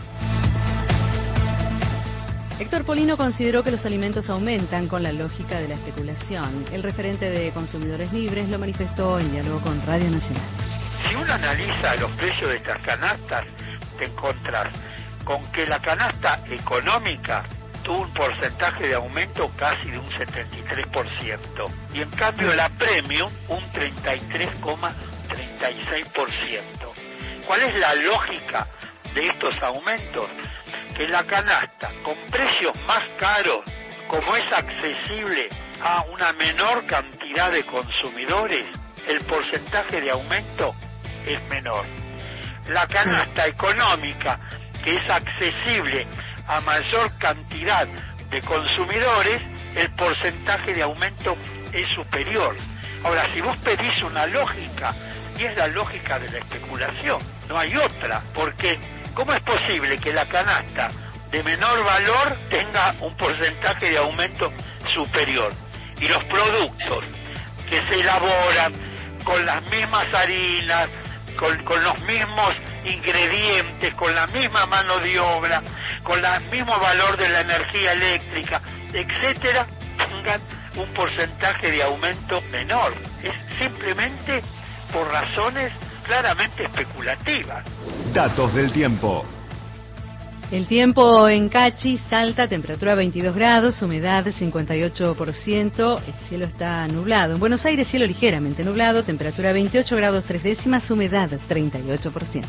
Héctor Polino consideró que los alimentos aumentan con la lógica de la especulación. El referente de Consumidores Libres lo manifestó en diálogo con Radio Nacional. Si uno analiza los precios de estas canastas, te encontrás con que la canasta económica tuvo un porcentaje de aumento casi de un setenta y tres por ciento y en cambio la premium un treinta y tres coma treinta y seis por ciento. ¿Cuál es la lógica de estos aumentos? Que la canasta con precios más caros, como es accesible a una menor cantidad de consumidores, el porcentaje de aumento es menor. La canasta económica, que es accesible a mayor cantidad de consumidores, el porcentaje de aumento es superior. Ahora, si vos pedís una lógica, y es la lógica de la especulación, no hay otra, porque ¿cómo es posible que la canasta de menor valor tenga un porcentaje de aumento superior? y los productos que se elaboran con las mismas harinas, con, con los mismos ingredientes, con la misma mano de obra, con el mismo valor de la energía eléctrica, etcétera, tengan un porcentaje de aumento menor. Es simplemente por razones claramente especulativas. Datos del tiempo. El tiempo en Cachi, Salta, temperatura veintidós grados, humedad cincuenta y ocho por ciento, el cielo está nublado. En Buenos Aires, cielo ligeramente nublado, temperatura veintiocho grados tres décimas, humedad treinta y ocho por ciento.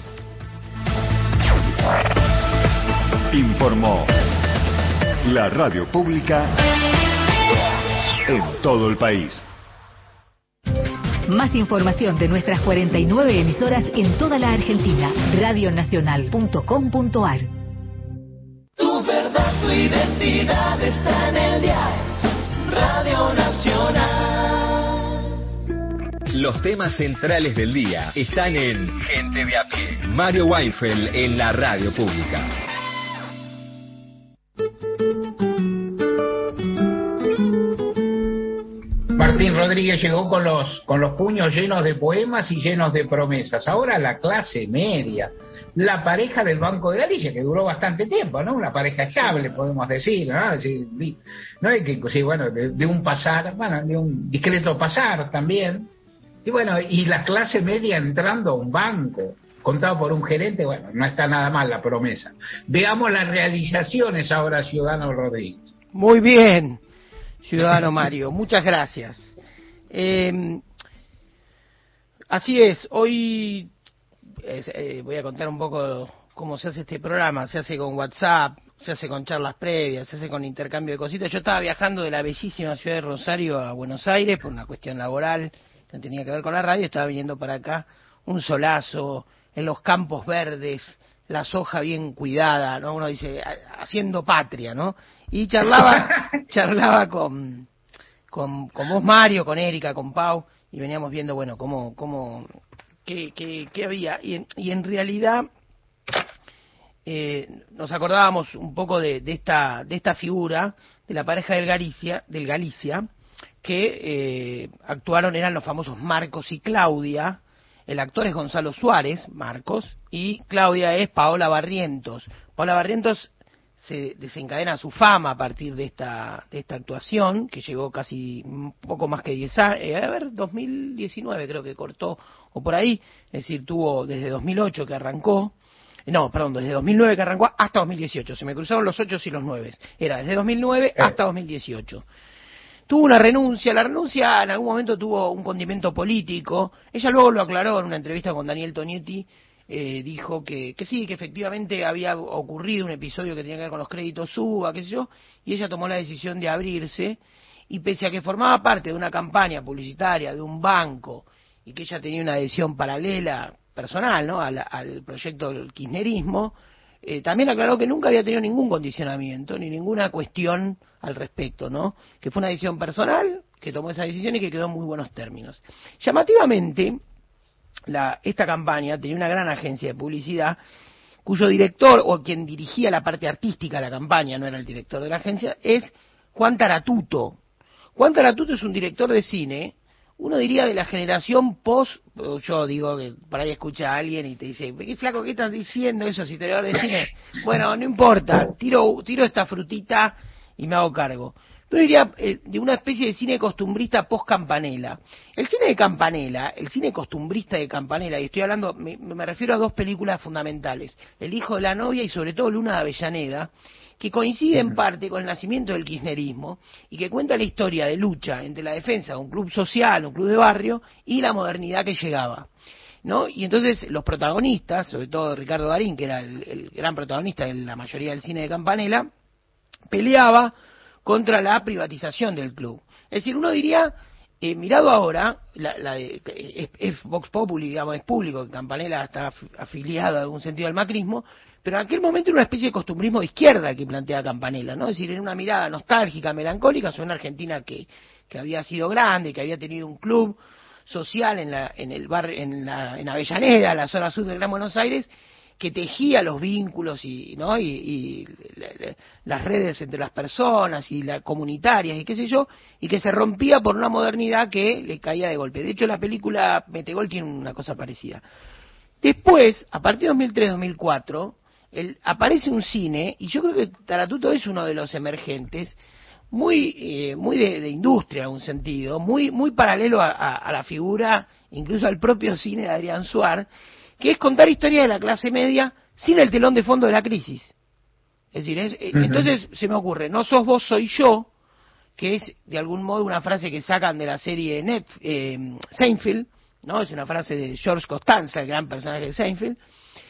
Informó la radio pública en todo el país. Más información de nuestras cuarenta y nueve emisoras en toda la Argentina. radio nacional punto com punto ar. Tu verdad, tu identidad está en el dial. Radio Nacional. Los temas centrales del día están en Gente de a pie. Mario Weinfeld en la radio pública. Martín Rodríguez llegó con los con los puños llenos de poemas y llenos de promesas. Ahora la clase media, la pareja del Banco de Galicia, que duró bastante tiempo, ¿no? Una pareja estable, podemos decir, ¿no? Sí, no es que, sí, bueno, de, de un pasar, bueno, de un discreto pasar también. Y bueno, y la clase media entrando a un banco, contado por un gerente, bueno, no está nada mal la promesa. Veamos las realizaciones ahora, Ciudadano Rodríguez. Muy bien, Ciudadano Mario, muchas gracias. Eh, así es, hoy eh, eh, voy a contar un poco cómo se hace este programa. Se hace con WhatsApp, se hace con charlas previas, se hace con intercambio de cositas. Yo estaba viajando de la bellísima ciudad de Rosario a Buenos Aires por una cuestión laboral, no tenía que ver con la radio, estaba viniendo para acá, un solazo, en los campos verdes, la soja bien cuidada, ¿no? Uno dice, haciendo patria, ¿no? Y charlaba, charlaba con, con, con vos, Mario, con Erika, con Pau, y veníamos viendo, bueno, cómo, cómo, qué, qué, qué había. Y en, y en realidad, eh, nos acordábamos un poco de, de esta, de esta figura, de la pareja del Galicia, del Galicia, que eh, actuaron, eran los famosos Marcos y Claudia. El actor es Gonzalo Suárez, Marcos, y Claudia es Paola Barrientos. Paola Barrientos se desencadena su fama a partir de esta de esta actuación, que llegó casi un poco más que diez años, eh, a ver, dos mil diecinueve creo que cortó, o por ahí, es decir, tuvo desde dos mil ocho que arrancó, no, perdón, desde dos mil nueve que arrancó hasta dos mil dieciocho, se me cruzaron los ocho y los nueve, era desde dos mil nueve hasta dos mil dieciocho. Tuvo una renuncia, la renuncia en algún momento tuvo un condimento político, ella luego lo aclaró en una entrevista con Daniel Tonietti, eh, dijo que, que sí, que efectivamente había ocurrido un episodio que tenía que ver con los créditos SUBA, qué sé yo, y ella tomó la decisión de abrirse, y pese a que formaba parte de una campaña publicitaria de un banco, y que ella tenía una adhesión paralela, personal, ¿no?, al, al proyecto del kirchnerismo, Eh, también aclaró que nunca había tenido ningún condicionamiento ni ninguna cuestión al respecto, ¿no? Que fue una decisión personal, que tomó esa decisión y que quedó en muy buenos términos. Llamativamente, la, esta campaña tenía una gran agencia de publicidad cuyo director, o quien dirigía la parte artística de la campaña, no era el director de la agencia, es Juan Taratuto. Juan Taratuto es un director de cine, uno diría de la generación post, yo digo que por ahí escucha a alguien y te dice, ¿qué flaco, qué estás diciendo esos historiadores de cine? Bueno, no importa, tiro tiro esta frutita y me hago cargo. Pero diría eh, de una especie de cine costumbrista post-Campanella. El cine de Campanella, el cine costumbrista de Campanella, y estoy hablando, me, me refiero a dos películas fundamentales, El hijo de la novia y sobre todo Luna de Avellaneda, que coincide en parte con el nacimiento del kirchnerismo y que cuenta la historia de lucha entre la defensa de un club social, un club de barrio, y la modernidad que llegaba, ¿no? Y entonces los protagonistas, sobre todo Ricardo Darín, que era el, el gran protagonista de la mayoría del cine de Campanella, peleaba contra la privatización del club. Es decir, uno diría, eh, mirado ahora, la, la de, es, es Vox Populi, digamos, es público, que Campanella está afiliado en algún sentido al macrismo, pero en aquel momento era una especie de costumbrismo de izquierda que plantea Campanella, ¿no? Es decir, era una mirada nostálgica, melancólica sobre una Argentina que, que había sido grande, que había tenido un club social en la, en el barrio, en la, en Avellaneda, la zona sur del Gran Buenos Aires, que tejía los vínculos y, ¿no? y, y la, la, las redes entre las personas y las comunitarias y qué sé yo, y que se rompía por una modernidad que le caía de golpe. De hecho, la película Metegol tiene una cosa parecida. Después, a partir de dos mil tres, dos mil cuatro, el, aparece un cine, y yo creo que Taratuto es uno de los emergentes, muy eh, muy de, de industria en un sentido, muy muy paralelo a, a, a la figura, incluso al propio cine de Adrián Suar, que es contar historias de la clase media sin el telón de fondo de la crisis. Es decir, es, uh-huh. entonces se me ocurre, no sos vos, soy yo, que es de algún modo una frase que sacan de la serie Net, eh, Seinfeld, ¿no? Es una frase de George Costanza, el gran personaje de Seinfeld.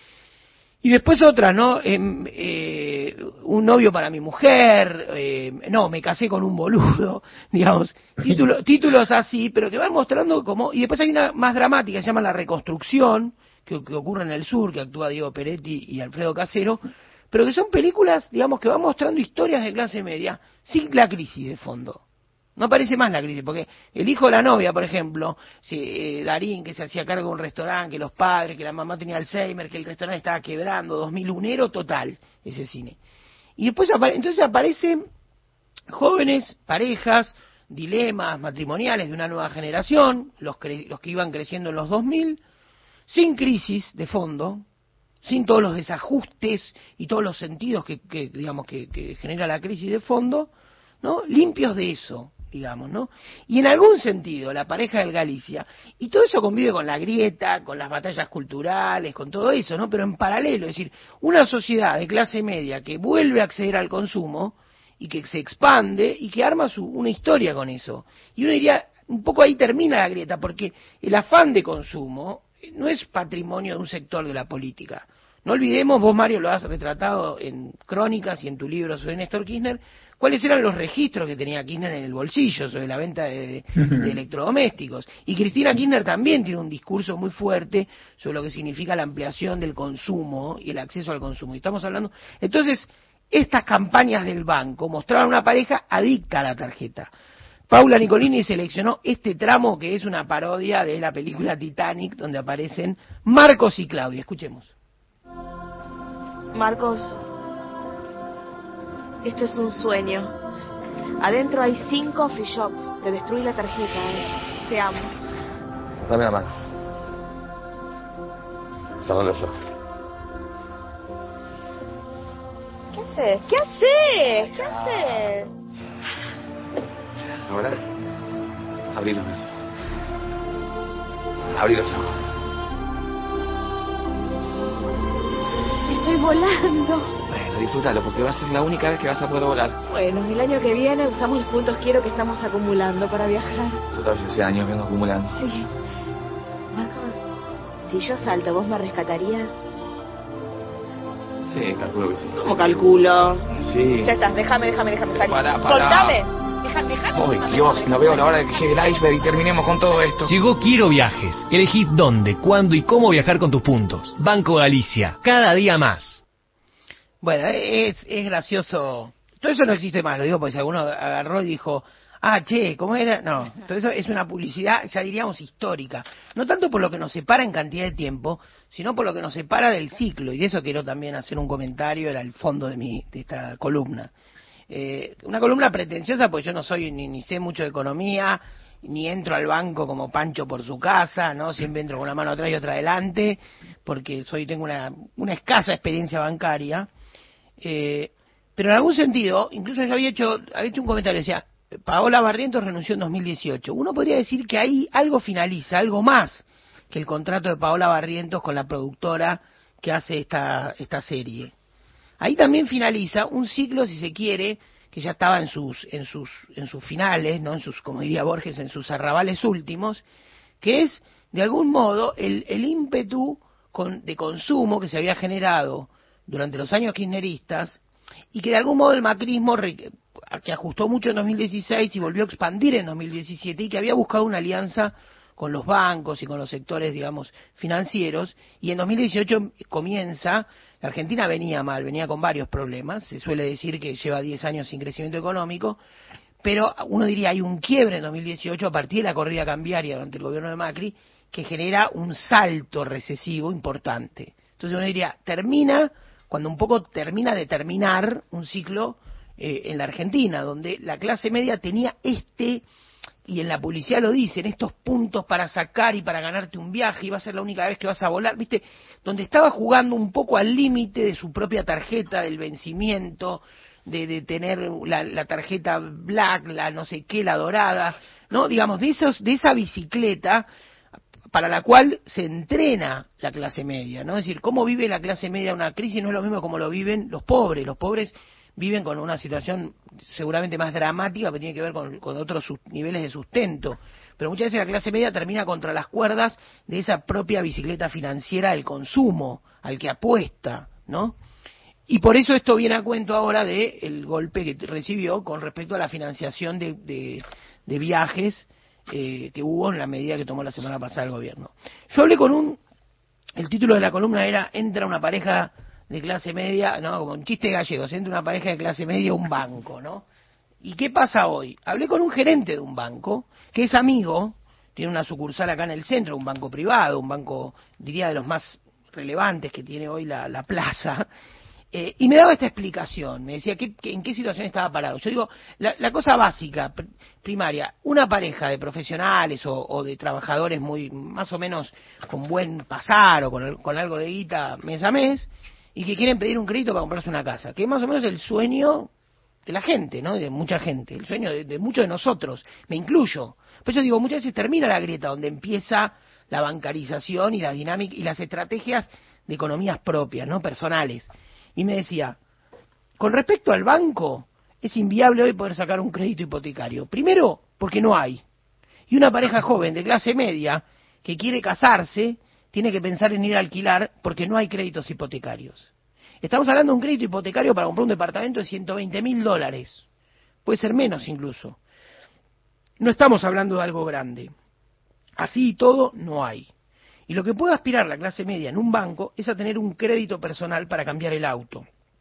Y después otra, ¿no? Eh, eh, un novio para mi mujer, eh, no, me casé con un boludo, digamos, título, títulos así, pero que van mostrando como... Y después hay una más dramática, se llama La Reconstrucción, que, que ocurre en el sur, que actúa Diego Peretti y Alfredo Casero, pero que son películas, digamos, que van mostrando historias de clase media sin la crisis de fondo. No aparece más la crisis, porque el hijo de la novia, por ejemplo, si, eh, Darín, que se hacía cargo de un restaurante, que los padres, que la mamá tenía Alzheimer, que el restaurante estaba quebrando, dos mil unero total, ese cine. Y después apare- entonces aparecen jóvenes, parejas, dilemas matrimoniales de una nueva generación, los, cre- los que iban creciendo en los dos mil, sin crisis de fondo, sin todos los desajustes y todos los sentidos que, que digamos, que, que genera la crisis de fondo, ¿no? Limpios de eso, digamos, ¿no? Y en algún sentido, la pareja del Galicia, y todo eso convive con la grieta, con las batallas culturales, con todo eso, ¿no? Pero en paralelo, es decir, una sociedad de clase media que vuelve a acceder al consumo y que se expande y que arma su, una historia con eso. Y uno diría, un poco ahí termina la grieta, porque el afán de consumo no es patrimonio de un sector de la política. No olvidemos, vos Mario lo has retratado en Crónicas y en tu libro sobre Néstor Kirchner, cuáles eran los registros que tenía Kirchner en el bolsillo sobre la venta de, de, de electrodomésticos. Y Cristina Kirchner también tiene un discurso muy fuerte sobre lo que significa la ampliación del consumo y el acceso al consumo. Y estamos hablando... Entonces, estas campañas del banco mostraban una pareja adicta a la tarjeta. Paula Nicolini seleccionó este tramo que es una parodia de la película Titanic, donde aparecen Marcos y Claudia. Escuchemos. Marcos, esto es un sueño. Adentro hay cinco coffee shops. Te destruí la tarjeta, ¿eh? Te amo. Dame la mano. Cerra los ojos. ¿Qué haces? ¿Qué haces? ¿Qué haces? Ahora, abrí los ojos. Abrí los ojos. Estoy volando. Bueno, disfrútalo, porque va a ser la única vez que vas a poder volar. Bueno, el año que viene usamos los puntos quiero que estamos acumulando para viajar. Yo todavía hace años vengo acumulando. Sí. Marcos, si yo salto, ¿vos me rescatarías? Sí, calculo que sí. ¿Cómo calculo? Sí. Ya estás, déjame, déjame, déjame salir. Pará, pará. ¡Soltame! Déjame, déjame. ¡Ay, Dios! No veo la hora de que llegue el iceberg y terminemos con todo esto. Llegó Quiero Viajes. Elegí dónde, cuándo y cómo viajar con tus puntos. Banco Galicia. Cada día más. Bueno, es, es gracioso. Todo eso no existe más, lo digo porque si alguno agarró y dijo, ah, che, ¿cómo era? No, todo eso es una publicidad, ya diríamos, histórica. No tanto por lo que nos separa en cantidad de tiempo, sino por lo que nos separa del ciclo. Y de eso quiero también hacer un comentario, era el fondo de, mi, de esta columna. Eh, una columna pretenciosa, porque yo no soy ni, ni sé mucho de economía, ni entro al banco como Pancho por su casa, ¿no? Siempre entro con una mano atrás y otra adelante, porque soy tengo una, una escasa experiencia bancaria. Eh, pero en algún sentido, incluso yo había hecho, había hecho un comentario, decía, Paola Barrientos renunció en dos mil dieciocho. Uno podría decir que ahí algo finaliza, algo más que el contrato de Paola Barrientos con la productora que hace esta, esta serie. Ahí también finaliza un ciclo, si se quiere, que ya estaba en sus, en sus, en sus finales, ¿no? En sus, como diría Borges, en sus arrabales últimos, que es, de algún modo, el, el ímpetu con, de consumo que se había generado durante los años kirchneristas y que de algún modo el macrismo, que ajustó mucho en dos mil dieciséis y volvió a expandir en dos mil diecisiete y que había buscado una alianza con los bancos y con los sectores, digamos, financieros, y en dos mil dieciocho comienza, la Argentina venía mal, venía con varios problemas, se suele decir que lleva diez años sin crecimiento económico, pero uno diría hay un quiebre en dos mil dieciocho a partir de la corrida cambiaria durante el gobierno de Macri, que genera un salto recesivo importante, Entonces uno diría, termina cuando un poco termina de terminar un ciclo eh, en la Argentina, donde la clase media tenía este, y en la publicidad lo dicen, estos puntos para sacar y para ganarte un viaje, y va a ser la única vez que vas a volar, ¿viste? Donde estaba jugando un poco al límite de su propia tarjeta, del vencimiento, de, de tener la, la tarjeta black, la no sé qué, la dorada, ¿no? Digamos, de esos, de esa bicicleta para la cual se entrena la clase media, ¿no? Es decir, cómo vive la clase media una crisis no es lo mismo como lo viven los pobres. Los pobres viven con una situación seguramente más dramática, que tiene que ver con, con otros niveles de sustento. Pero muchas veces la clase media termina contra las cuerdas de esa propia bicicleta financiera del consumo, al que apuesta, ¿no? Y por eso esto viene a cuento ahora de el golpe que recibió con respecto a la financiación de, de, de viajes eh, que hubo en la medida que tomó la semana pasada el gobierno. Yo hablé con un... El título de la columna era "Entra una pareja de clase media", no, como un chiste gallego, entra una pareja de clase media a un banco, ¿no? ¿Y qué pasa hoy? Hablé con un gerente de un banco, que es amigo, tiene una sucursal acá en el centro, un banco privado, un banco, diría, de los más relevantes que tiene hoy la, la plaza, eh, y me daba esta explicación, me decía que, que en qué situación estaba parado. Yo digo, la, la cosa básica, pr primaria, una pareja de profesionales o, o de trabajadores muy, más o menos con buen pasar o con, con algo de guita mes a mes, y que quieren pedir un crédito para comprarse una casa, que es más o menos el sueño de la gente, ¿no? De mucha gente, el sueño de, de muchos de nosotros, me incluyo. Por eso digo, muchas veces termina la grieta donde empieza la bancarización y la dinámica y las estrategias de economías propias, ¿no? Personales. Y me decía, con respecto al banco, es inviable hoy poder sacar un crédito hipotecario. Primero, porque no hay. Y una pareja joven de clase media que quiere casarse tiene que pensar en ir a alquilar porque no hay créditos hipotecarios. Estamos hablando de un crédito hipotecario para comprar un departamento de ciento veinte mil dólares. Puede ser menos incluso. No estamos hablando de algo grande. Así y todo, no hay. Y lo que puede aspirar la clase media en un banco es a tener un crédito personal para cambiar el auto,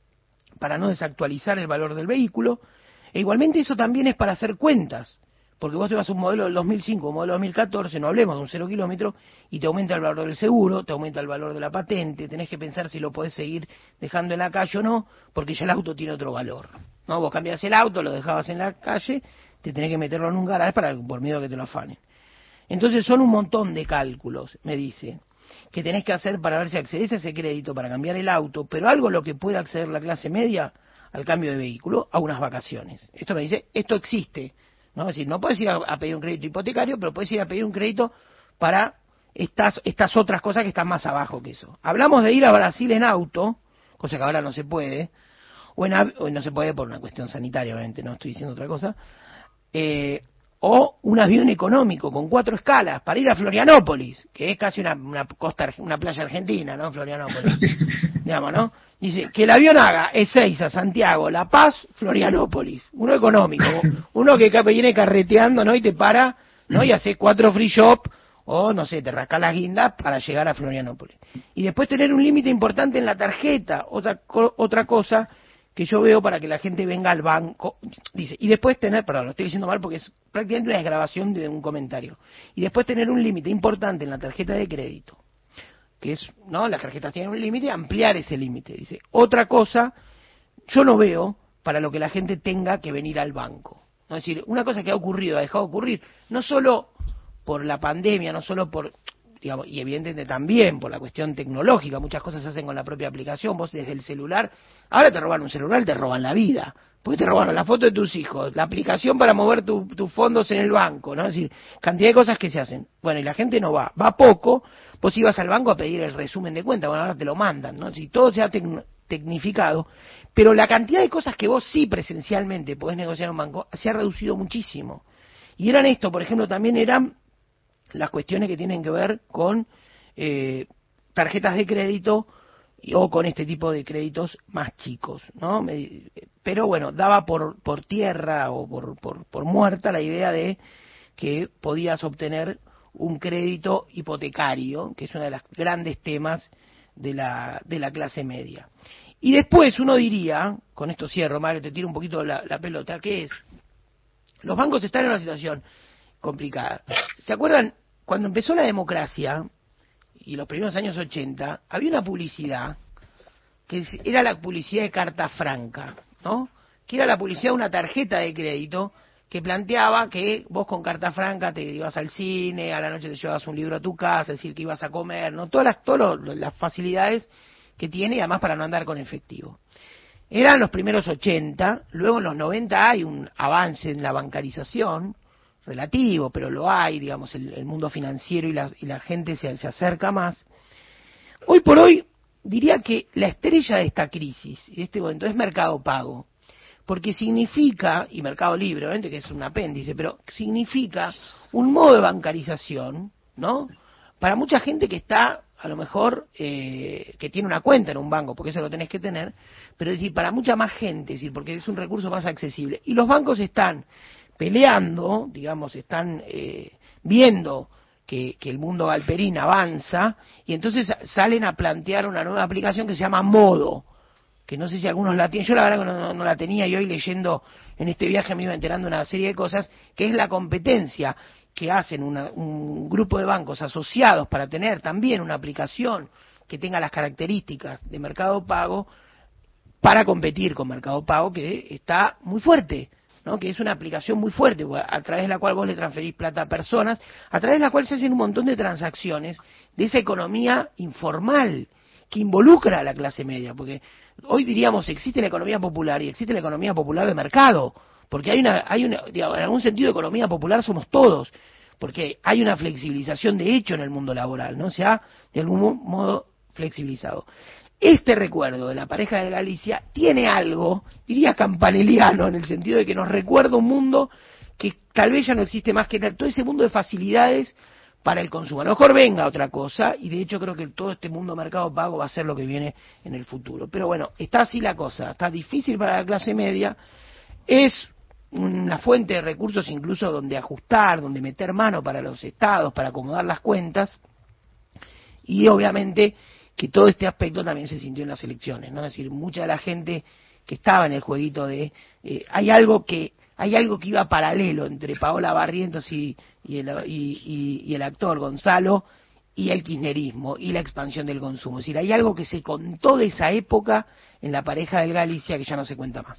para no desactualizar el valor del vehículo, e igualmente eso también es para hacer cuentas, porque vos te vas a un modelo del dos mil cinco, un modelo dos mil catorce, no hablemos de un cero kilómetro, y te aumenta el valor del seguro, te aumenta el valor de la patente, tenés que pensar si lo podés seguir dejando en la calle o no, porque ya el auto tiene otro valor, ¿no? Vos cambiás el auto, lo dejabas en la calle, te tenés que meterlo en un garaje para, por miedo a que te lo afanen. Entonces son un montón de cálculos, me dice, que tenés que hacer para ver si accedes a ese crédito para cambiar el auto, pero algo lo que puede acceder la clase media al cambio de vehículo, a unas vacaciones. Esto me dice, esto existe, ¿no? Es decir, no puedes ir a, a pedir un crédito hipotecario, pero puedes ir a pedir un crédito para estas, estas otras cosas que están más abajo que eso. Hablamos de ir a Brasil en auto, cosa que ahora no se puede, o, en, o no se puede por una cuestión sanitaria, obviamente, no estoy diciendo otra cosa, eh, o un avión económico con cuatro escalas para ir a Florianópolis, que es casi una, una costa, una playa argentina, ¿no? Florianópolis, digamos, ¿no? Dice, que el avión haga Ezeiza, Santiago, La Paz, Florianópolis, uno económico, uno que viene carreteando, ¿no? Y te para, ¿no? Y hace cuatro free shop, o no sé, te rasca las guindas para llegar a Florianópolis. Y después tener un límite importante en la tarjeta, otra, otra cosa que yo veo para que la gente venga al banco, dice, y después tener, perdón, lo estoy diciendo mal porque es prácticamente una desgrabación de un comentario, y después tener un límite importante en la tarjeta de crédito, que es, ¿no? Las tarjetas tienen un límite, ampliar ese límite, dice. Otra cosa, yo no veo para lo que la gente tenga que venir al banco, ¿no? Es decir, una cosa que ha ocurrido, ha dejado de ocurrir, no solo por la pandemia, no solo por... digamos, y evidentemente también por la cuestión tecnológica, muchas cosas se hacen con la propia aplicación, vos desde el celular, ahora te roban un celular, te roban la vida, porque te robaron la foto de tus hijos, la aplicación para mover tu, tus fondos en el banco, ¿no? Es decir, cantidad de cosas que se hacen. Bueno, y la gente no va, va poco, vos ibas al banco a pedir el resumen de cuenta, bueno, ahora te lo mandan, ¿no? Si todo se ha tec tecnificado, pero la cantidad de cosas que vos sí presencialmente podés negociar en un banco se ha reducido muchísimo. Y eran esto, por ejemplo, también eran las cuestiones que tienen que ver con eh, tarjetas de crédito y, o con este tipo de créditos más chicos, ¿no? Me, pero bueno, daba por, por tierra o por, por, por muerta la idea de que podías obtener un crédito hipotecario, que es uno de los grandes temas de la, de la clase media. Y después uno diría, con esto cierro, Mario, te tiro un poquito la, la pelota, que es, los bancos están en una situación complicada. ¿Se acuerdan? Cuando empezó la democracia, y los primeros años ochenta, había una publicidad que era la publicidad de carta franca, ¿no? Que era la publicidad de una tarjeta de crédito que planteaba que vos con carta franca te ibas al cine, a la noche te llevabas un libro a tu casa, es decir, que ibas a comer, ¿no? Todas las, todas las facilidades que tiene, y además para no andar con efectivo. Eran los primeros ochenta, luego en los noventa hay un avance en la bancarización, relativo, pero lo hay, digamos, el, el mundo financiero y la, y la gente se, se acerca más. Hoy por hoy, diría que la estrella de esta crisis y de este momento es Mercado Pago, porque significa, y Mercado Libre, obviamente que es un apéndice, pero significa un modo de bancarización, ¿no? Para mucha gente que está, a lo mejor, eh, que tiene una cuenta en un banco, porque eso lo tenés que tener, pero es decir, para mucha más gente, es decir, porque es un recurso más accesible. Y los bancos están peleando, digamos, están eh, viendo que, que el mundo galperín avanza, y entonces salen a plantear una nueva aplicación que se llama Modo, que no sé si algunos la tienen, yo la verdad que no, no, no la tenía, y hoy leyendo en este viaje me iba enterando una serie de cosas, que es la competencia que hacen una, un grupo de bancos asociados para tener también una aplicación que tenga las características de Mercado Pago, para competir con Mercado Pago, que está muy fuerte, ¿no? Que es una aplicación muy fuerte, a través de la cual vos le transferís plata a personas, a través de la cual se hacen un montón de transacciones de esa economía informal que involucra a la clase media, porque hoy diríamos existe la economía popular y existe la economía popular de mercado, porque hay una, hay una, digamos, en algún sentido economía popular somos todos, porque hay una flexibilización de hecho en el mundo laboral, ¿no? Se ha de algún modo flexibilizado. Este recuerdo de la pareja de Galicia tiene algo, diría campaneliano, en el sentido de que nos recuerda un mundo que tal vez ya no existe más, que todo ese mundo de facilidades para el consumo. A lo mejor venga otra cosa, y de hecho creo que todo este mundo Mercado Pago va a ser lo que viene en el futuro. Pero bueno, está así la cosa, está difícil para la clase media, es una fuente de recursos incluso donde ajustar, donde meter mano para los estados, para acomodar las cuentas, y obviamente que todo este aspecto también se sintió en las elecciones, ¿no? Es decir, mucha de la gente que estaba en el jueguito de eh, hay algo que hay algo que iba paralelo entre Paola Barrientos y, y, el, y, y, y el actor Gonzalo y el kirchnerismo y la expansión del consumo. Es decir, hay algo que se contó de esa época en la pareja del Galicia que ya no se cuenta más.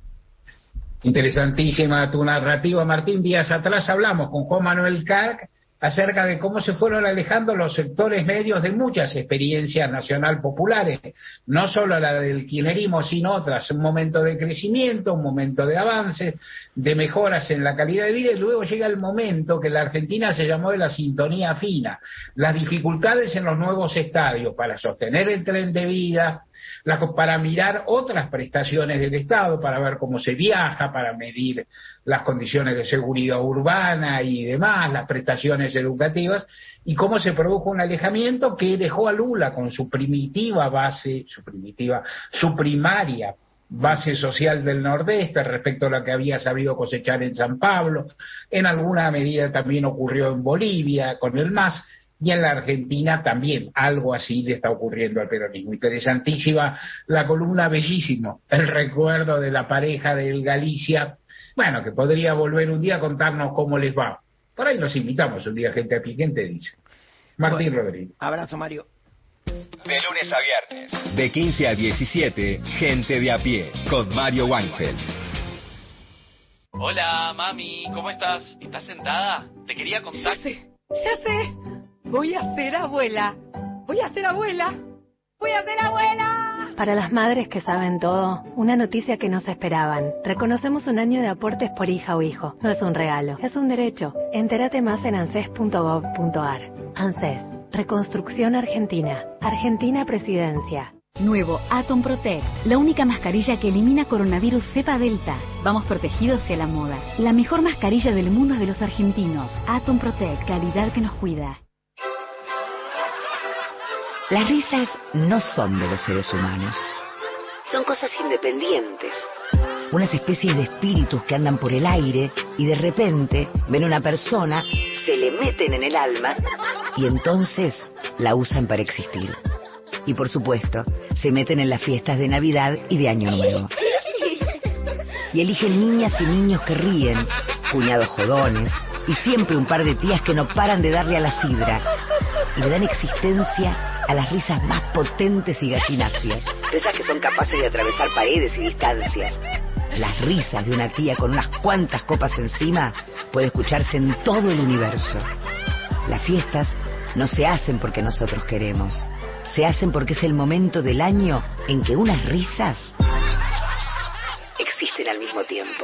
Interesantísima tu narrativa, Martín. Días atrás hablamos con Juan Manuel Carc acerca de cómo se fueron alejando los sectores medios de muchas experiencias nacional populares, no solo la del kirchnerismo, sino otras, un momento de crecimiento, un momento de avances, de mejoras en la calidad de vida, y luego llega el momento que la Argentina se llamó de la sintonía fina, las dificultades en los nuevos estadios para sostener el tren de vida, la, para mirar otras prestaciones del Estado, para ver cómo se viaja, para medir las condiciones de seguridad urbana y demás, las prestaciones educativas, y cómo se produjo un alejamiento que dejó a Lula con su primitiva base, su primitiva, su primaria base social del Nordeste respecto a lo que había sabido cosechar en San Pablo, en alguna medida también ocurrió en Bolivia con el M A S, y en la Argentina también algo así le está ocurriendo al peronismo. Interesantísima la columna, bellísimo el recuerdo de la pareja del Galicia, bueno, que podría volver un día a contarnos cómo les va. Por ahí los invitamos un día, gente a pie. ¿Quién te dice? Martín bueno, Rodríguez. Abrazo, Mario. De lunes a viernes, de quince a diecisiete, Gente de a pie, con Mario Weinfeld. Hola, mami, ¿cómo estás? ¿Estás sentada? Te quería contar... Ya sé, ya sé. Voy a ser abuela. Voy a ser abuela. Voy a ser abuela. Para las madres que saben todo, una noticia que no se esperaban. Reconocemos un año de aportes por hija o hijo. No es un regalo, es un derecho. Entérate más en anses punto gov punto ar. ANSES, Reconstrucción Argentina. Argentina Presidencia. Nuevo Atom Protect, la única mascarilla que elimina coronavirus cepa delta. Vamos protegidos hacia la moda. La mejor mascarilla del mundo es de los argentinos. Atom Protect, calidad que nos cuida. Las risas no son de los seres humanos. Son cosas independientes. Unas especies de espíritus que andan por el aire y de repente ven a una persona, se le meten en el alma y entonces la usan para existir. Y por supuesto, se meten en las fiestas de Navidad y de Año Nuevo. Y eligen niñas y niños que ríen, cuñados jodones, y siempre un par de tías que no paran de darle a la sidra y le dan existencia a las risas más potentes y gallináceas, de esas que son capaces de atravesar paredes y distancias. Las risas de una tía con unas cuantas copas encima puede escucharse en todo el universo. Las fiestas no se hacen porque nosotros queremos, se hacen porque es el momento del año en que unas risas existen al mismo tiempo.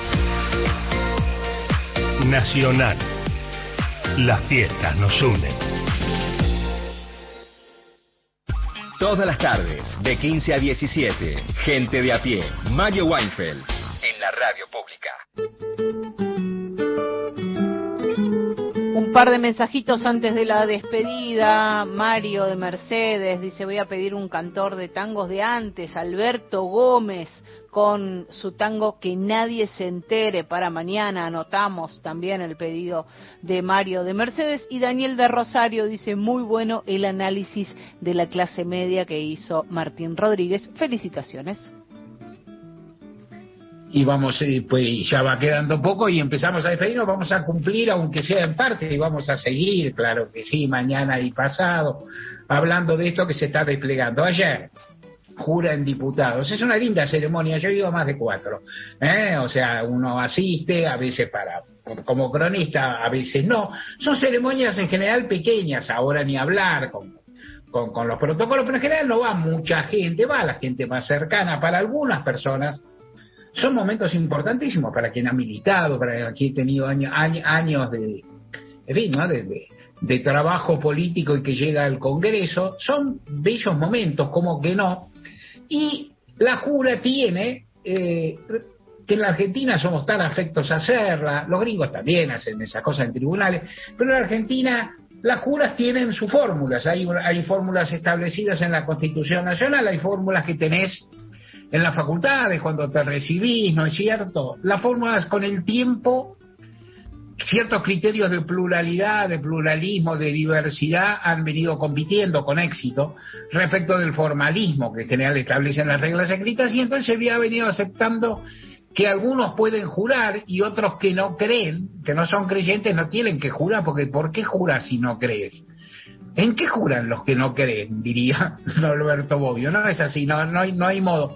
Nacional. Las fiestas nos unen. Todas las tardes, de quince a diecisiete, Gente de a pie, Mario Weinfeld, en la radio pública. Un par de mensajitos antes de la despedida. Mario de Mercedes dice: voy a pedir un cantor de tangos de antes, Alberto Gómez, con su tango Que Nadie Se Entere para mañana. Anotamos también el pedido de Mario de Mercedes. Y Daniel de Rosario dice: muy bueno el análisis de la clase media que hizo Martín Rodríguez. Felicitaciones. Y vamos, eh, pues ya va quedando poco y empezamos a despedirnos, vamos a cumplir aunque sea en parte y vamos a seguir, claro que sí, mañana y pasado, hablando de esto que se está desplegando. Ayer juran diputados, es una linda ceremonia, yo he ido a más de cuatro, ¿eh? O sea, uno asiste, a veces para como cronista, a veces no, son ceremonias en general pequeñas, ahora ni hablar, con, con, con los protocolos, pero en general no va mucha gente, va la gente más cercana, para algunas personas son momentos importantísimos para quien ha militado, para quien ha tenido años, años, años de, en fin, ¿no? de, de, de trabajo político y que llega al Congreso. Son bellos momentos, como que no. Y la jura tiene, eh, que en la Argentina somos tan afectos a hacerla, los gringos también hacen esas cosas en tribunales, pero en la Argentina las juras tienen sus fórmulas. Hay, hay fórmulas establecidas en la Constitución Nacional, hay fórmulas que tenés en las facultades, cuando te recibís, ¿no es cierto? Las fórmulas con el tiempo, ciertos criterios de pluralidad, de pluralismo, de diversidad han venido compitiendo con éxito respecto del formalismo que en general establecen las reglas escritas, y entonces se había venido aceptando que algunos pueden jurar y otros que no creen, que no son creyentes, no tienen que jurar, porque ¿por qué juras si no crees? ¿En qué juran los que no creen? Diría Alberto Bobbio. No es así, no, no hay, no hay modo.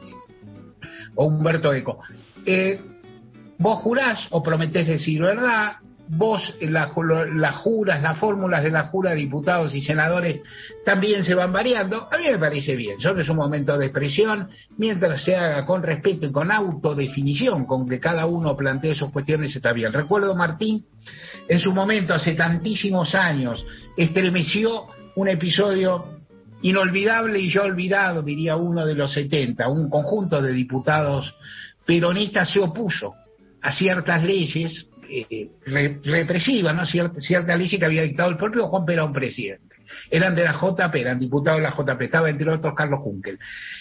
O Humberto Eco. Eh, vos jurás o prometés decir verdad, vos las la juras, las fórmulas de la jura de diputados y senadores también se van variando. A mí me parece bien, solo es un momento de expresión, mientras se haga con respeto y con autodefinición, con que cada uno plantee sus cuestiones, está bien. Recuerdo Martín, en su momento, hace tantísimos años, estremeció un episodio inolvidable y ya olvidado, diría uno, de los setenta. Un conjunto de diputados peronistas se opuso a ciertas leyes eh, re, represivas, ¿no? Ciert, ciertas leyes que había dictado el propio Juan Perón, presidente. Eran de la J P, eran diputados de la J P, estaba entre otros Carlos Juncker.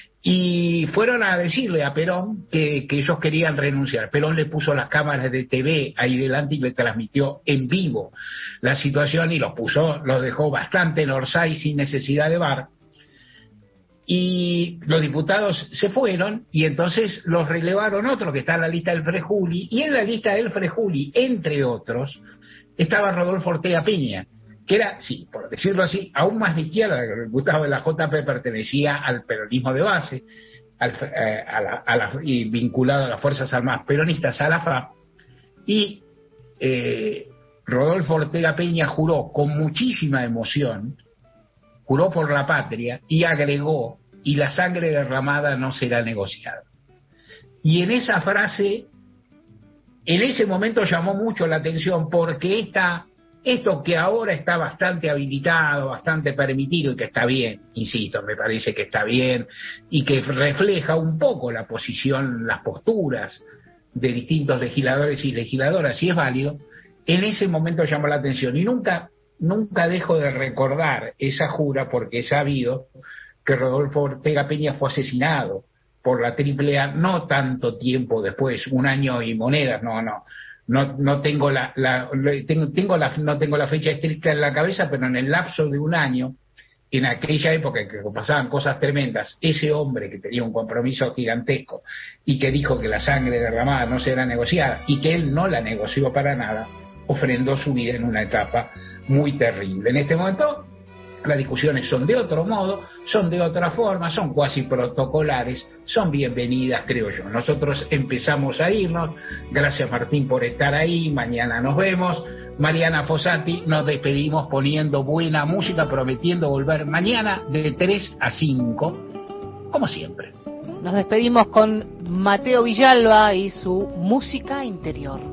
Y fueron a decirle a Perón que, que ellos querían renunciar. Perón le puso las cámaras de T V ahí delante y le transmitió en vivo la situación y los puso, los dejó bastante en Orsay sin necesidad de bar. Y los diputados se fueron y entonces los relevaron otro que está en la lista del Frejuli, y en la lista del Frejuli, entre otros, estaba Rodolfo Ortega Peña, que era, sí, por decirlo así, aún más de izquierda. El diputado de la J P pertenecía al peronismo de base, al, eh, a la, a la, y vinculado a las Fuerzas Armadas peronistas, a la F A P, y eh, Rodolfo Ortega Peña juró con muchísima emoción, juró por la patria y agregó: y la sangre derramada no será negociada. Y en esa frase, en ese momento llamó mucho la atención, porque esta Esto que ahora está bastante habilitado, bastante permitido, y que está bien, insisto, me parece que está bien, y que refleja un poco la posición, las posturas de distintos legisladores y legisladoras, y es válido, en ese momento llamó la atención. Y nunca, nunca dejo de recordar esa jura, porque he sabido que Rodolfo Ortega Peña fue asesinado por la Triple A no tanto tiempo después, un año y monedas, no, no. No, no tengo la, la tengo, tengo la no tengo la fecha estricta en la cabeza, pero en el lapso de un año, en aquella época en que pasaban cosas tremendas, ese hombre que tenía un compromiso gigantesco y que dijo que la sangre derramada no será negociada, y que él no la negoció para nada, ofrendó su vida en una etapa muy terrible. En este momento las discusiones son de otro modo, son de otra forma, son cuasi protocolares, son bienvenidas, creo yo. Nosotros empezamos a irnos. Gracias, Martín, por estar ahí. Mañana nos vemos. Mariana Fossati, nos despedimos poniendo buena música, prometiendo volver mañana de tres a cinco, como siempre. Nos despedimos con Mateo Villalba y su música interior.